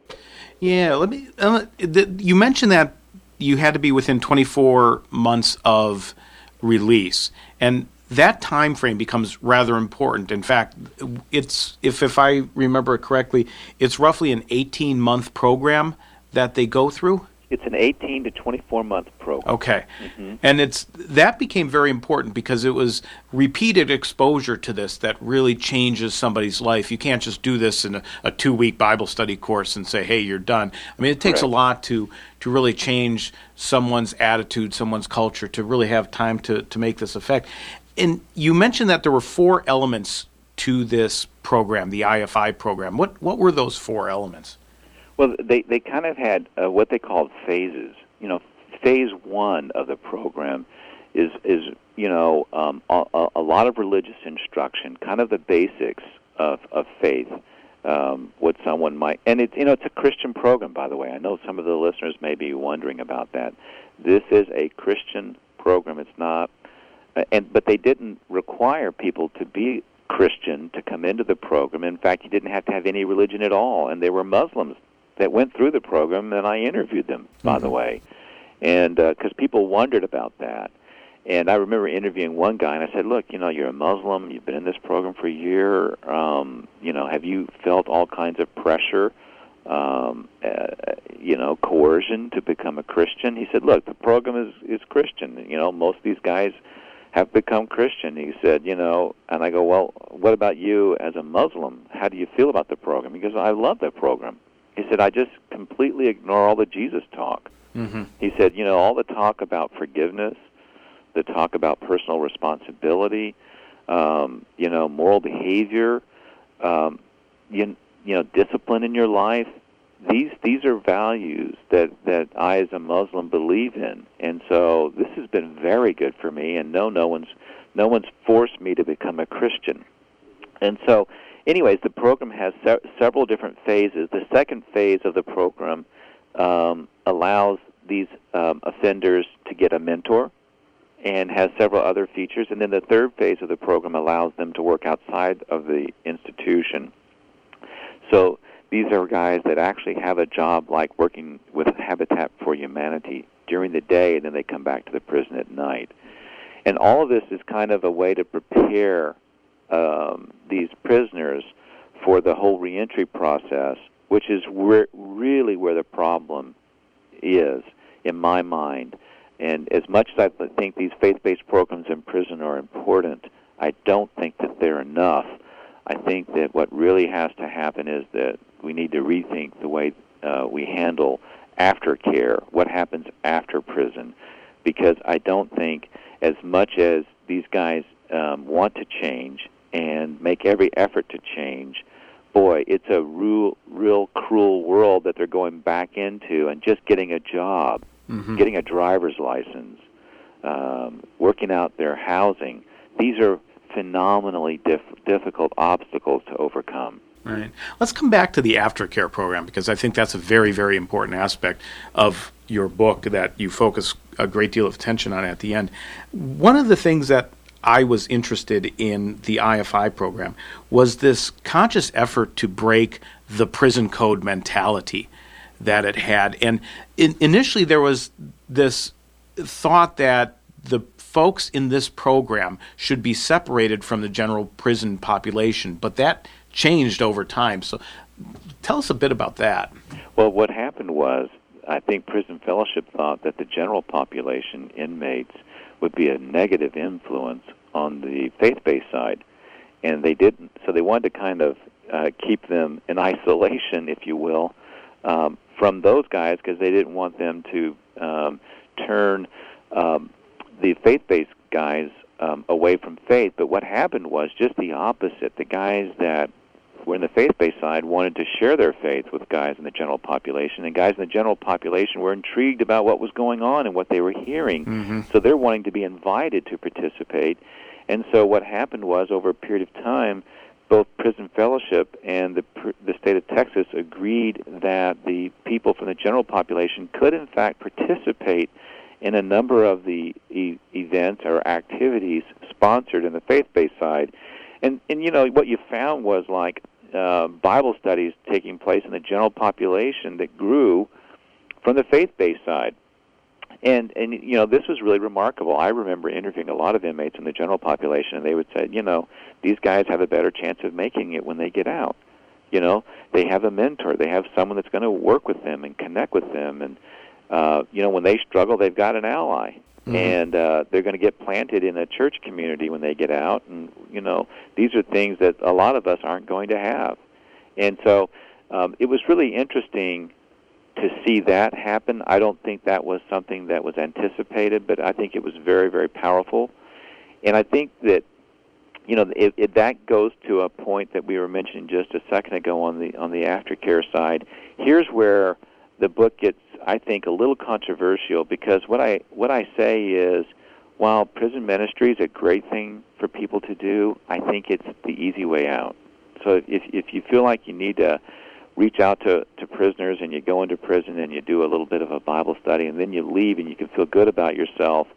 Yeah, let me. Uh, the, you mentioned that you had to be within twenty-four months of release, and that time frame becomes rather important. In fact, it's if if I remember correctly, it's roughly an eighteen-month program that they go through. It's an eighteen to twenty-four month program. Okay. Mm-hmm. And it's that became very important because it was repeated exposure to this that really changes somebody's life. You can't just do this in a, a two-week Bible study course and say, hey, you're done. I mean, it takes Correct. a lot to, to really change someone's attitude, someone's culture, to really have time to, to make this effect. And you mentioned that there were four elements to this program, the I F I program. What what were those four elements? Well, they, they kind of had uh, what they called phases. You know, phase one of the program is, is you know, um, a, a lot of religious instruction, kind of the basics of, of faith, um, what someone might... And, it, you know, it's a Christian program, by the way. I know some of the listeners may be wondering about that. This is a Christian program. It's not... and But they didn't require people to be Christian to come into the program. In fact, you didn't have to have any religion at all, and they were Muslims that went through the program, and I interviewed them, by mm-hmm. the way, and because uh, people wondered about that. And I remember interviewing one guy, and I said, look, you know, you're a Muslim, you've been in this program for a year, um, you know, have you felt all kinds of pressure, um, uh, you know, coercion to become a Christian? He said, look, the program is, is Christian. You know, most of these guys have become Christian. He said, you know, and I go, well, what about you as a Muslim? How do you feel about the program? He goes, I love the program. He said, I just completely ignore all the Jesus talk. Mm-hmm. He said, you know, all the talk about forgiveness, the talk about personal responsibility, um, you know, moral behavior, um, you, you know, discipline in your life. These these are values that, that I as a Muslim believe in. And so this has been very good for me, and no, no one's no one's forced me to become a Christian. And so anyways, the program has se- several different phases. The second phase of the program um, allows these um, offenders to get a mentor and has several other features. And then the third phase of the program allows them to work outside of the institution. So these are guys that actually have a job like working with Habitat for Humanity during the day, and then they come back to the prison at night. And all of this is kind of a way to prepare Um, these prisoners for the whole reentry process, which is where, really where the problem is, in my mind. And as much as I think these faith-based programs in prison are important, I don't think that they're enough. I think that what really has to happen is that we need to rethink the way uh, we handle aftercare, what happens after prison, because I don't think, as much as these guys um, want to change and make every effort to change, boy, it's a real, real cruel world that they're going back into, and just getting a job, mm-hmm. getting a driver's license, um, working out their housing. These are phenomenally diff- difficult obstacles to overcome. Right. Let's come back to the aftercare program, because I think that's a very, very important aspect of your book that you focus a great deal of attention on at the end. One of the things that I was interested in the I F I program was this conscious effort to break the prison code mentality that it had. And in, initially there was this thought that the folks in this program should be separated from the general prison population, but that changed over time. So tell us a bit about that. Well, what happened was, I think Prison Fellowship thought that the general population, inmates, would be a negative influence on the faith-based side, and they didn't. So they wanted to kind of uh, keep them in isolation, if you will, um, from those guys, because they didn't want them to um, turn um, the faith-based guys um, away from faith. But what happened was just the opposite. The guys that were in the faith-based side wanted to share their faith with guys in the general population, and guys in the general population were intrigued about what was going on and what they were hearing. Mm-hmm. So they're wanting to be invited to participate. And so what happened was, over a period of time, both Prison Fellowship and the the state of Texas agreed that the people from the general population could, in fact, participate in a number of the e- events or activities sponsored in the faith-based side. And, and you know, what you found was, like, uh, Bible studies taking place in the general population that grew from the faith-based side. And, and you know, this was really remarkable. I remember interviewing a lot of inmates in the general population, and they would say, you know, these guys have a better chance of making it when they get out. You know, they have a mentor. They have someone that's going to work with them and connect with them. And, uh, you know, when they struggle, they've got an ally. Mm-hmm. And uh, they're going to get planted in a church community when they get out. And, you know, these are things that a lot of us aren't going to have. And so um, it was really interesting to see that happen. I don't think that was something that was anticipated, but I think it was very, very powerful. And I think that, you know, it, it, that goes to a point that we were mentioning just a second ago on the on the aftercare side. Here's where the book gets, I think, a little controversial, because what I what I say is, while prison ministry is a great thing for people to do, I think it's the easy way out. So if if you feel like you need to reach out to, to prisoners, and you go into prison and you do a little bit of a Bible study, and then you leave and you can feel good about yourself,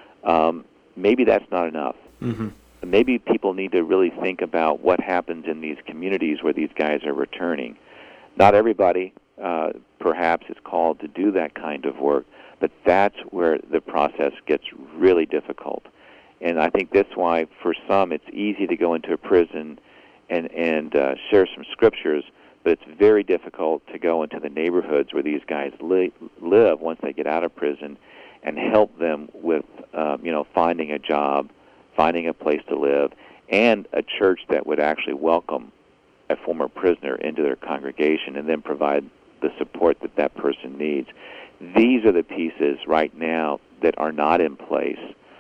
um, maybe that's not enough. Mm-hmm. Maybe people need to really think about what happens in these communities where these guys are returning. Not everybody, uh, perhaps, is called to do that kind of work, but that's where the process gets really difficult. And I think that's why, for some, it's easy to go into a prison and, and uh, share some scriptures, but it's very difficult to go into the neighborhoods where these guys li- live once they get out of prison and help them with, um, you know, finding a job, finding a place to live, and a church that would actually welcome a former prisoner into their congregation and then provide the support that that person needs. These are the pieces right now that are not in place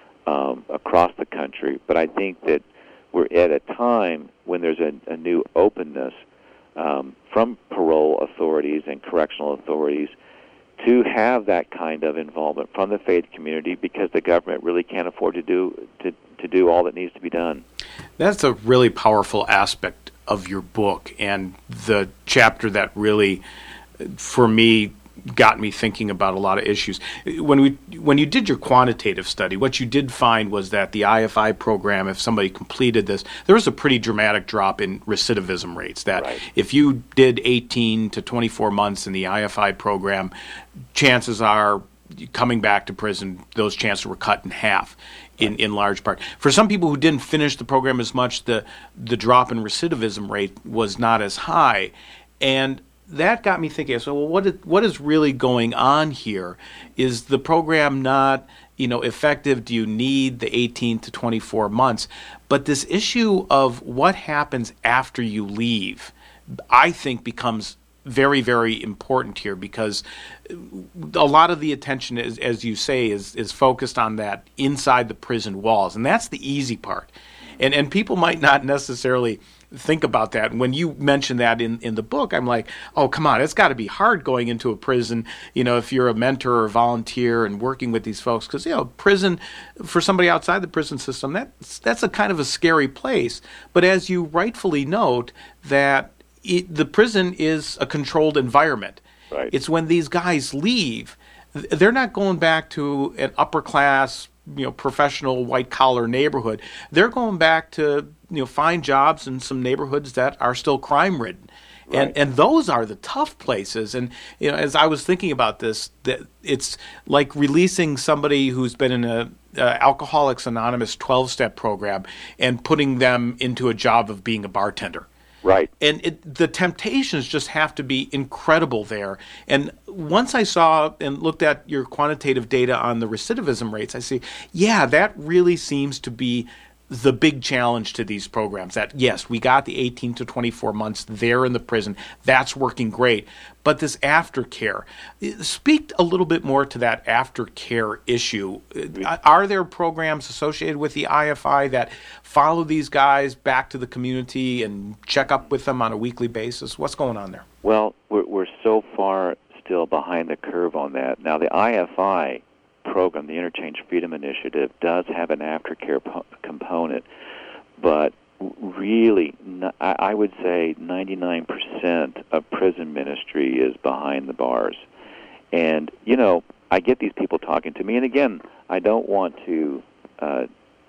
um, across the country, but I think that we're at a time when there's a, a new openness Um, from parole authorities and correctional authorities to have that kind of involvement from the faith community, because the government really can't afford to do to, to do all that needs to be done. That's a really powerful aspect of your book, and the chapter that really, for me, got me thinking about a lot of issues. When we when you did your quantitative study, what you did find was that the I F I program, if somebody completed this, there was a pretty dramatic drop in recidivism rates. That right. If you did eighteen to twenty-four months in the I F I program, chances are, coming back to prison, those chances were cut in half. In, in large part. For some people who didn't finish the program as much, the the drop in recidivism rate was not as high. And that got me thinking, so well, what is, what is really going on here? Is the program not, you know, effective? Do you need the eighteen to twenty-four months? But this issue of what happens after you leave, I think, becomes very, very important here, because a lot of the attention, is, as you say, is is focused on that inside the prison walls, and that's the easy part. And and people might not necessarily think about that. When you mention that in, in the book, I'm like, oh, come on, it's got to be hard going into a prison, you know, if you're a mentor or a volunteer and working with these folks, because, you know, prison, for somebody outside the prison system, that's, that's a kind of a scary place. But as you rightfully note, that it, the prison is a controlled environment. Right. It's when these guys leave, they're not going back to an upper class, you know, professional white collar neighborhood. They're going back to, you know, find jobs in some neighborhoods that are still crime ridden. Right. And and those are the tough places. And, you know, as I was thinking about this, that it's like releasing somebody who's been in a uh, Alcoholics Anonymous twelve-step program and putting them into a job of being a bartender. Right. And it, the temptations just have to be incredible there. And once I saw and looked at your quantitative data on the recidivism rates, I see, yeah, that really seems to be the big challenge to these programs. That, yes, we got the eighteen to twenty-four months there in the prison. That's working great. But this aftercare, speak a little bit more to that aftercare issue. Are there programs associated with the I F I that follow these guys back to the community and check up with them on a weekly basis? What's going on there? Well, we're, we're so far still behind the curve on that. Now, the I F I program, the Interchange Freedom Initiative, does have an aftercare po- component, but really, I would say ninety-nine percent of prison ministry is behind the bars. And, you know, I get these people talking to me, and again, I don't want to uh,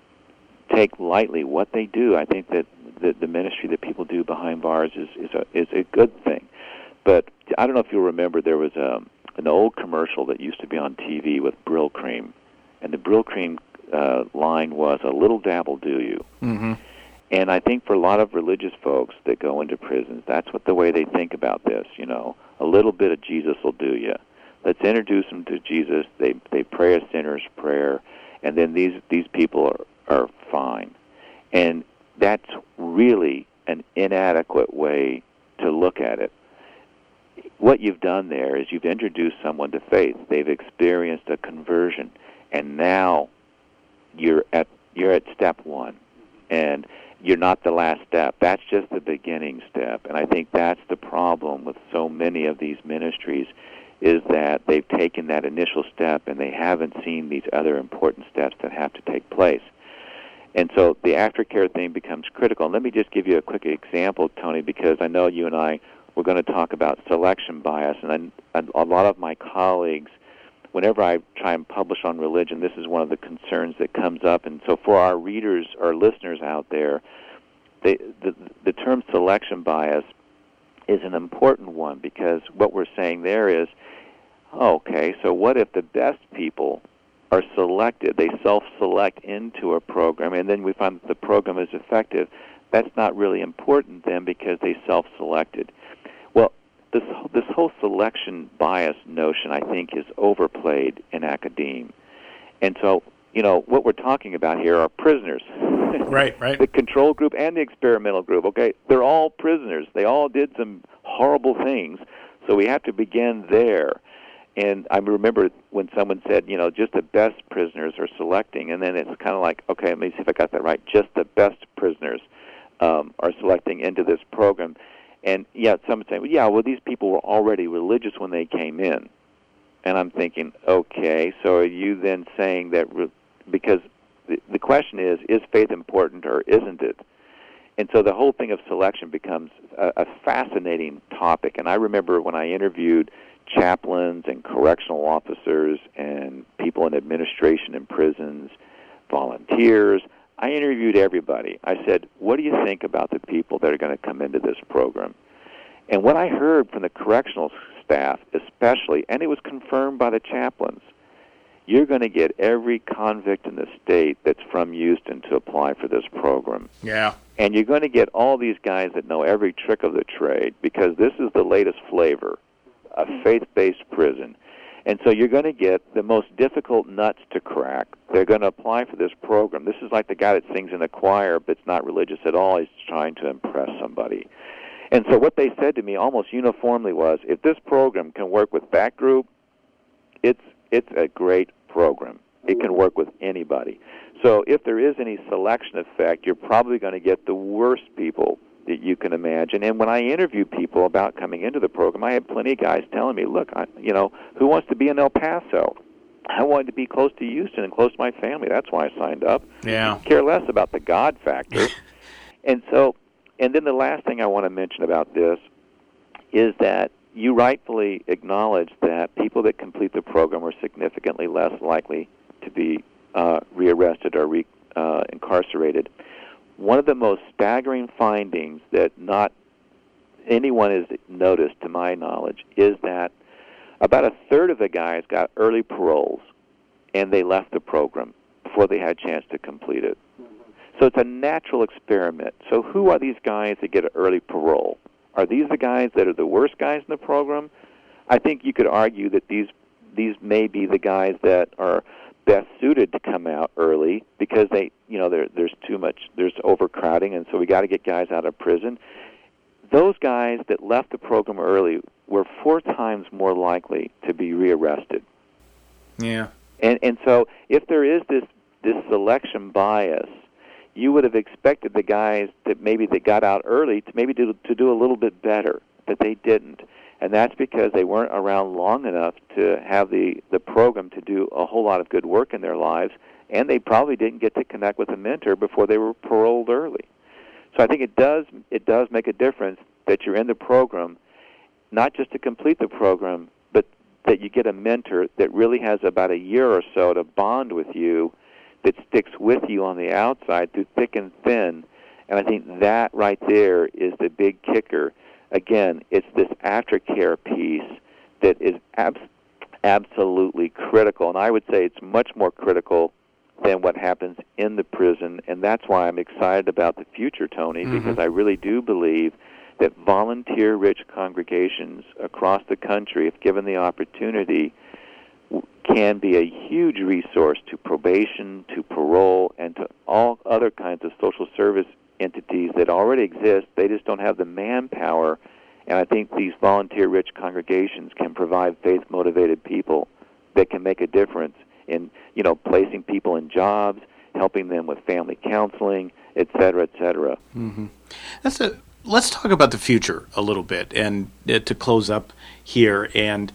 take lightly what they do. I think that the, the ministry that people do behind bars is, is, a, is a good thing. But I don't know if you'll remember, there was a, an old commercial that used to be on T V with Brill Cream, and the Brill Cream uh, line was, "A little dab will do you." Mm-hmm. And I think for a lot of religious folks that go into prisons, that's what the way they think about this, you know. A little bit of Jesus will do you. Let's introduce them to Jesus. They they pray a sinner's prayer, and then these, these people are, are fine. And that's really an inadequate way to look at it. What you've done there is you've introduced someone to faith. They've experienced a conversion, and now you're at you're at step one. And you're not the last step. That's just the beginning step. And I think that's the problem with so many of these ministries, is that they've taken that initial step and they haven't seen these other important steps that have to take place. And so the aftercare thing becomes critical. And let me just give you a quick example, Tony, because I know you and I were going to talk about selection bias. And I, a lot of my colleagues, whenever I try and publish on religion, this is one of the concerns that comes up. And so for our readers or listeners out there, they, the, the term selection bias is an important one, because what we're saying there is, okay, so what if the best people are selected? They self-select into a program, and then we find that the program is effective. That's not really important then, because they self-selected. Well, This this whole selection bias notion, I think, is overplayed in academia. And so, you know, what we're talking about here are prisoners. Right, right. The control group and the experimental group, okay? They're all prisoners. They all did some horrible things, so we have to begin there. And I remember when someone said, you know, just the best prisoners are selecting, and then it's kind of like, okay, let me see if I got that right. Just the best prisoners um, are selecting into this program. And, yeah, someone saying, well, yeah, well, these people were already religious when they came in. And I'm thinking, okay, so are you then saying that, re- because the, the question is, is faith important or isn't it? And so the whole thing of selection becomes a, a fascinating topic. And I remember when I interviewed chaplains and correctional officers and people in administration in prisons, volunteers, I interviewed everybody. I said, what do you think about the people that are going to come into this program? And what I heard from the correctional staff especially, and it was confirmed by the chaplains, you're going to get every convict in the state that's from Houston to apply for this program. Yeah. And you're going to get all these guys that know every trick of the trade, because this is the latest flavor, a faith-based prison. And so you're going to get the most difficult nuts to crack. They're going to apply for this program. This is like the guy that sings in a choir but's not religious at all. He's trying to impress somebody. And so what they said to me almost uniformly was, if this program can work with that group, it's it's a great program. It can work with anybody. So if there is any selection effect, you're probably going to get the worst people that you can imagine. And when I interview people about coming into the program, I have plenty of guys telling me, look, I, you know, who wants to be in El Paso? I wanted to be close to Houston and close to my family. That's why I signed up. Yeah. I care less about the God factor. And so, and then the last thing I want to mention about this is that you rightfully acknowledge that people that complete the program are significantly less likely to be uh, rearrested or re, uh, incarcerated. One of the most staggering findings that not anyone has noticed, to my knowledge, is that about a third of the guys got early paroles, and they left the program before they had a chance to complete it. Mm-hmm. So it's a natural experiment. So who are these guys that get an early parole? Are these the guys that are the worst guys in the program? I think you could argue that these these may be the guys that are best suited to come out early because they, you know, there, there's too much, there's overcrowding, and so we got to get guys out of prison. Those guys that left the program early were four times more likely to be rearrested. Yeah. And and so if there is this this selection bias, you would have expected the guys that maybe that got out early to maybe do to do a little bit better, but they didn't. And that's because they weren't around long enough to have the, the program to do a whole lot of good work in their lives, and they probably didn't get to connect with a mentor before they were paroled early. So I think it does it does make a difference that you're in the program, not just to complete the program, but that you get a mentor that really has about a year or so to bond with you, that sticks with you on the outside through thick and thin. And I think that right there is the big kicker. Again, it's this aftercare piece that is abs- absolutely critical. And I would say it's much more critical than what happens in the prison. And that's why I'm excited about the future, Tony, mm-hmm. because I really do believe that volunteer-rich congregations across the country, if given the opportunity, can be a huge resource to probation, to parole, and to all other kinds of social service entities that already exist. They just don't have the manpower, and I think these volunteer-rich congregations can provide faith-motivated people that can make a difference in, you know, placing people in jobs, helping them with family counseling, et cetera, et cetera. Mm-hmm. That's a, let's talk about the future a little bit, and uh, to close up here. And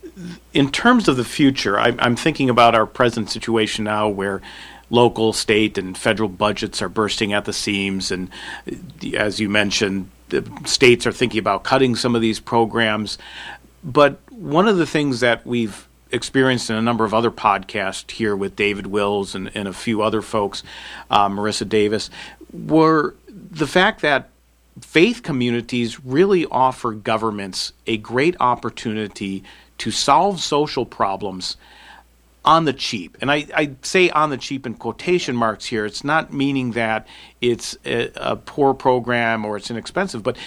in terms of the future, I, I'm thinking about our present situation now where local, state, and federal budgets are bursting at the seams, and as you mentioned, the states are thinking about cutting some of these programs. But one of the things that we've experienced in a number of other podcasts here with David Wills and, and a few other folks, uh, Marissa Davis, were the fact that faith communities really offer governments a great opportunity to solve social problems on the cheap. And I, I say on the cheap in quotation marks here. It's not meaning that it's a, a poor program or it's inexpensive, but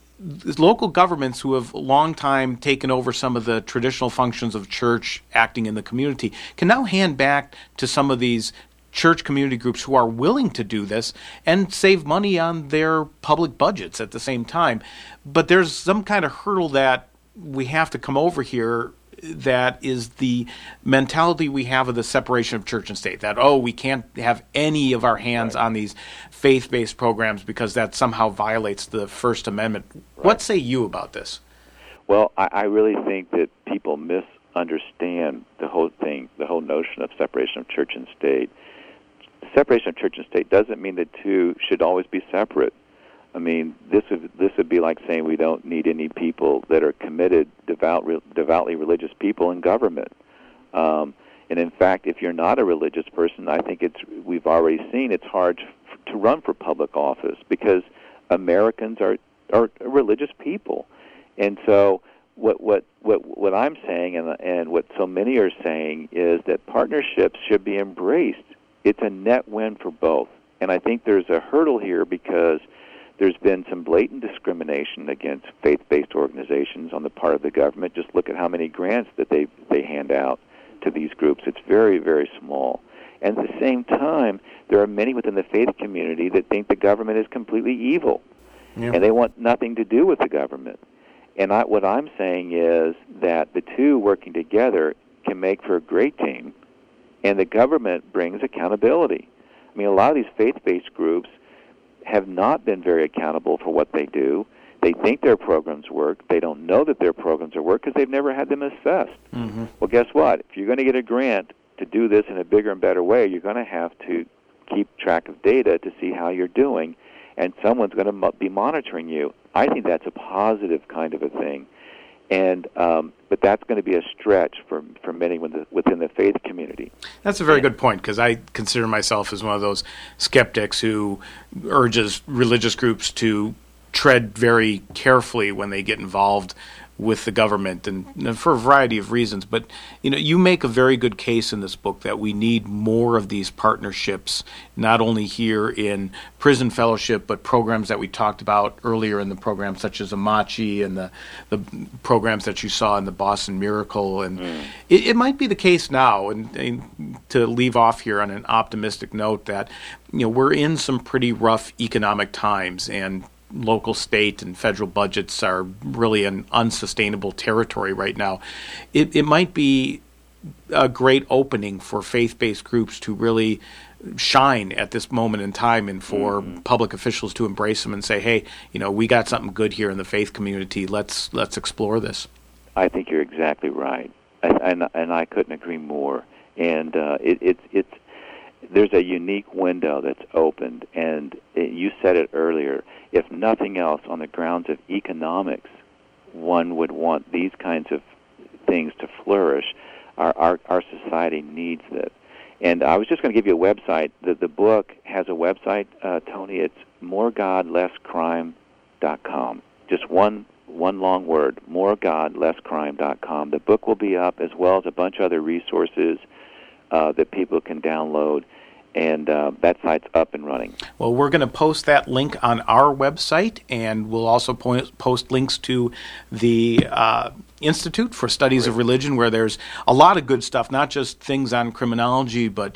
local governments who have long time taken over some of the traditional functions of church acting in the community can now hand back to some of these church community groups who are willing to do this and save money on their public budgets at the same time. But there's some kind of hurdle that we have to come over here, that is the mentality we have of the separation of church and state, that, oh, we can't have any of our hands right. on these faith-based programs because that somehow violates the First Amendment. Right. What say you about this? Well, I, I really think that people misunderstand the whole thing, the whole notion of separation of church and state. Separation of church and state doesn't mean the two should always be separate. I mean, this would this would be like saying we don't need any people that are committed, devout, re, devoutly religious people in government. Um, and in fact, if you're not a religious person, I think it's we've already seen it's hard to, to run for public office because Americans are are religious people, and so what what what what I'm saying and and what so many are saying is that partnerships should be embraced. It's a net win for both, and I think there's a hurdle here because there's been some blatant discrimination against faith-based organizations on the part of the government. Just look at how many grants that they they hand out to these groups. It's very, very small. And at the same time, there are many within the faith community that think the government is completely evil. Yeah. And they want nothing to do with the government. And I, what I'm saying is that the two working together can make for a great team, and the government brings accountability. I mean, a lot of these faith-based groups have not been very accountable for what they do. They think their programs work. They don't know that their programs are work because they've never had them assessed. Mm-hmm. Well, guess what? If you're going to get a grant to do this in a bigger and better way, you're going to have to keep track of data to see how you're doing, and someone's going to mo- be monitoring you. I think that's a positive kind of a thing. And um, but that's going to be a stretch for for many within the, within the faith community. That's a very good point, because I consider myself as one of those skeptics who urges religious groups to tread very carefully when they get involved with the government, and for a variety of reasons. But you know, you make a very good case in this book that we need more of these partnerships, not only here in prison fellowship, but programs that we talked about earlier in the program, such as Amachi and the the programs that you saw in the Boston Miracle. And mm. it, it might be the case now, and, and to leave off here on an optimistic note, that you know we're in some pretty rough economic times, and local, state, and federal budgets are really an unsustainable territory right now. It, it might be a great opening for faith-based groups to really shine at this moment in time, and for mm-hmm. public officials to embrace them and say, "Hey, you know, we got something good here in the faith community. Let's let's explore this." I think you're exactly right, and and, and I couldn't agree more. And uh, it, it's it's there's a unique window that's opened, and it, you said it earlier. If nothing else, on the grounds of economics, one would want these kinds of things to flourish. Our our, our society needs this. And I was just going to give you a website. The, the book has a website, uh, Tony. It's more god less crime dot com. Just one one long word, more god less crime dot com. The book will be up, as well as a bunch of other resources uh, that people can download. And uh, that site's up and running. Well, we're going to post that link on our website, and we'll also po- post links to the uh, Institute for Studies Great. of Religion, where there's a lot of good stuff, not just things on criminology, but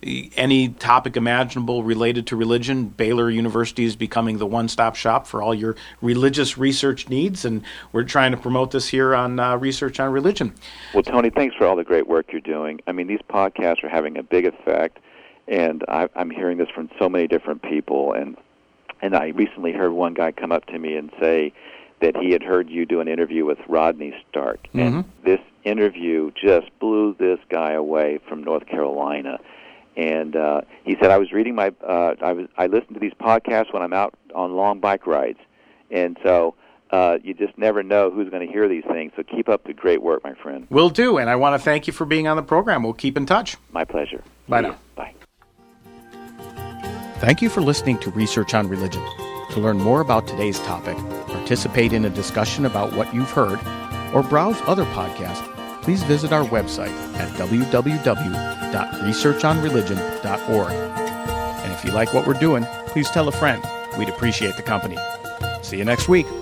any topic imaginable related to religion. Baylor University is becoming the one-stop shop for all your religious research needs, and we're trying to promote this here on uh, Research on Religion. Well, Tony, thanks for all the great work you're doing. I mean, these podcasts are having a big effect. And I, I'm hearing this from so many different people. And and I recently heard one guy come up to me and say that he had heard you do an interview with Rodney Stark. Mm-hmm. And this interview just blew this guy away from North Carolina. And uh, he said, I was reading my, uh, I was, I listen to these podcasts when I'm out on long bike rides. And so uh, you just never know who's going to hear these things. So keep up the great work, my friend. Will do. And I want to thank you for being on the program. We'll keep in touch. My pleasure. Bye now. Bye. Thank you for listening to Research on Religion. To learn more about today's topic, participate in a discussion about what you've heard, or browse other podcasts, please visit our website at w w w dot research on religion dot org. And if you like what we're doing, please tell a friend. We'd appreciate the company. See you next week.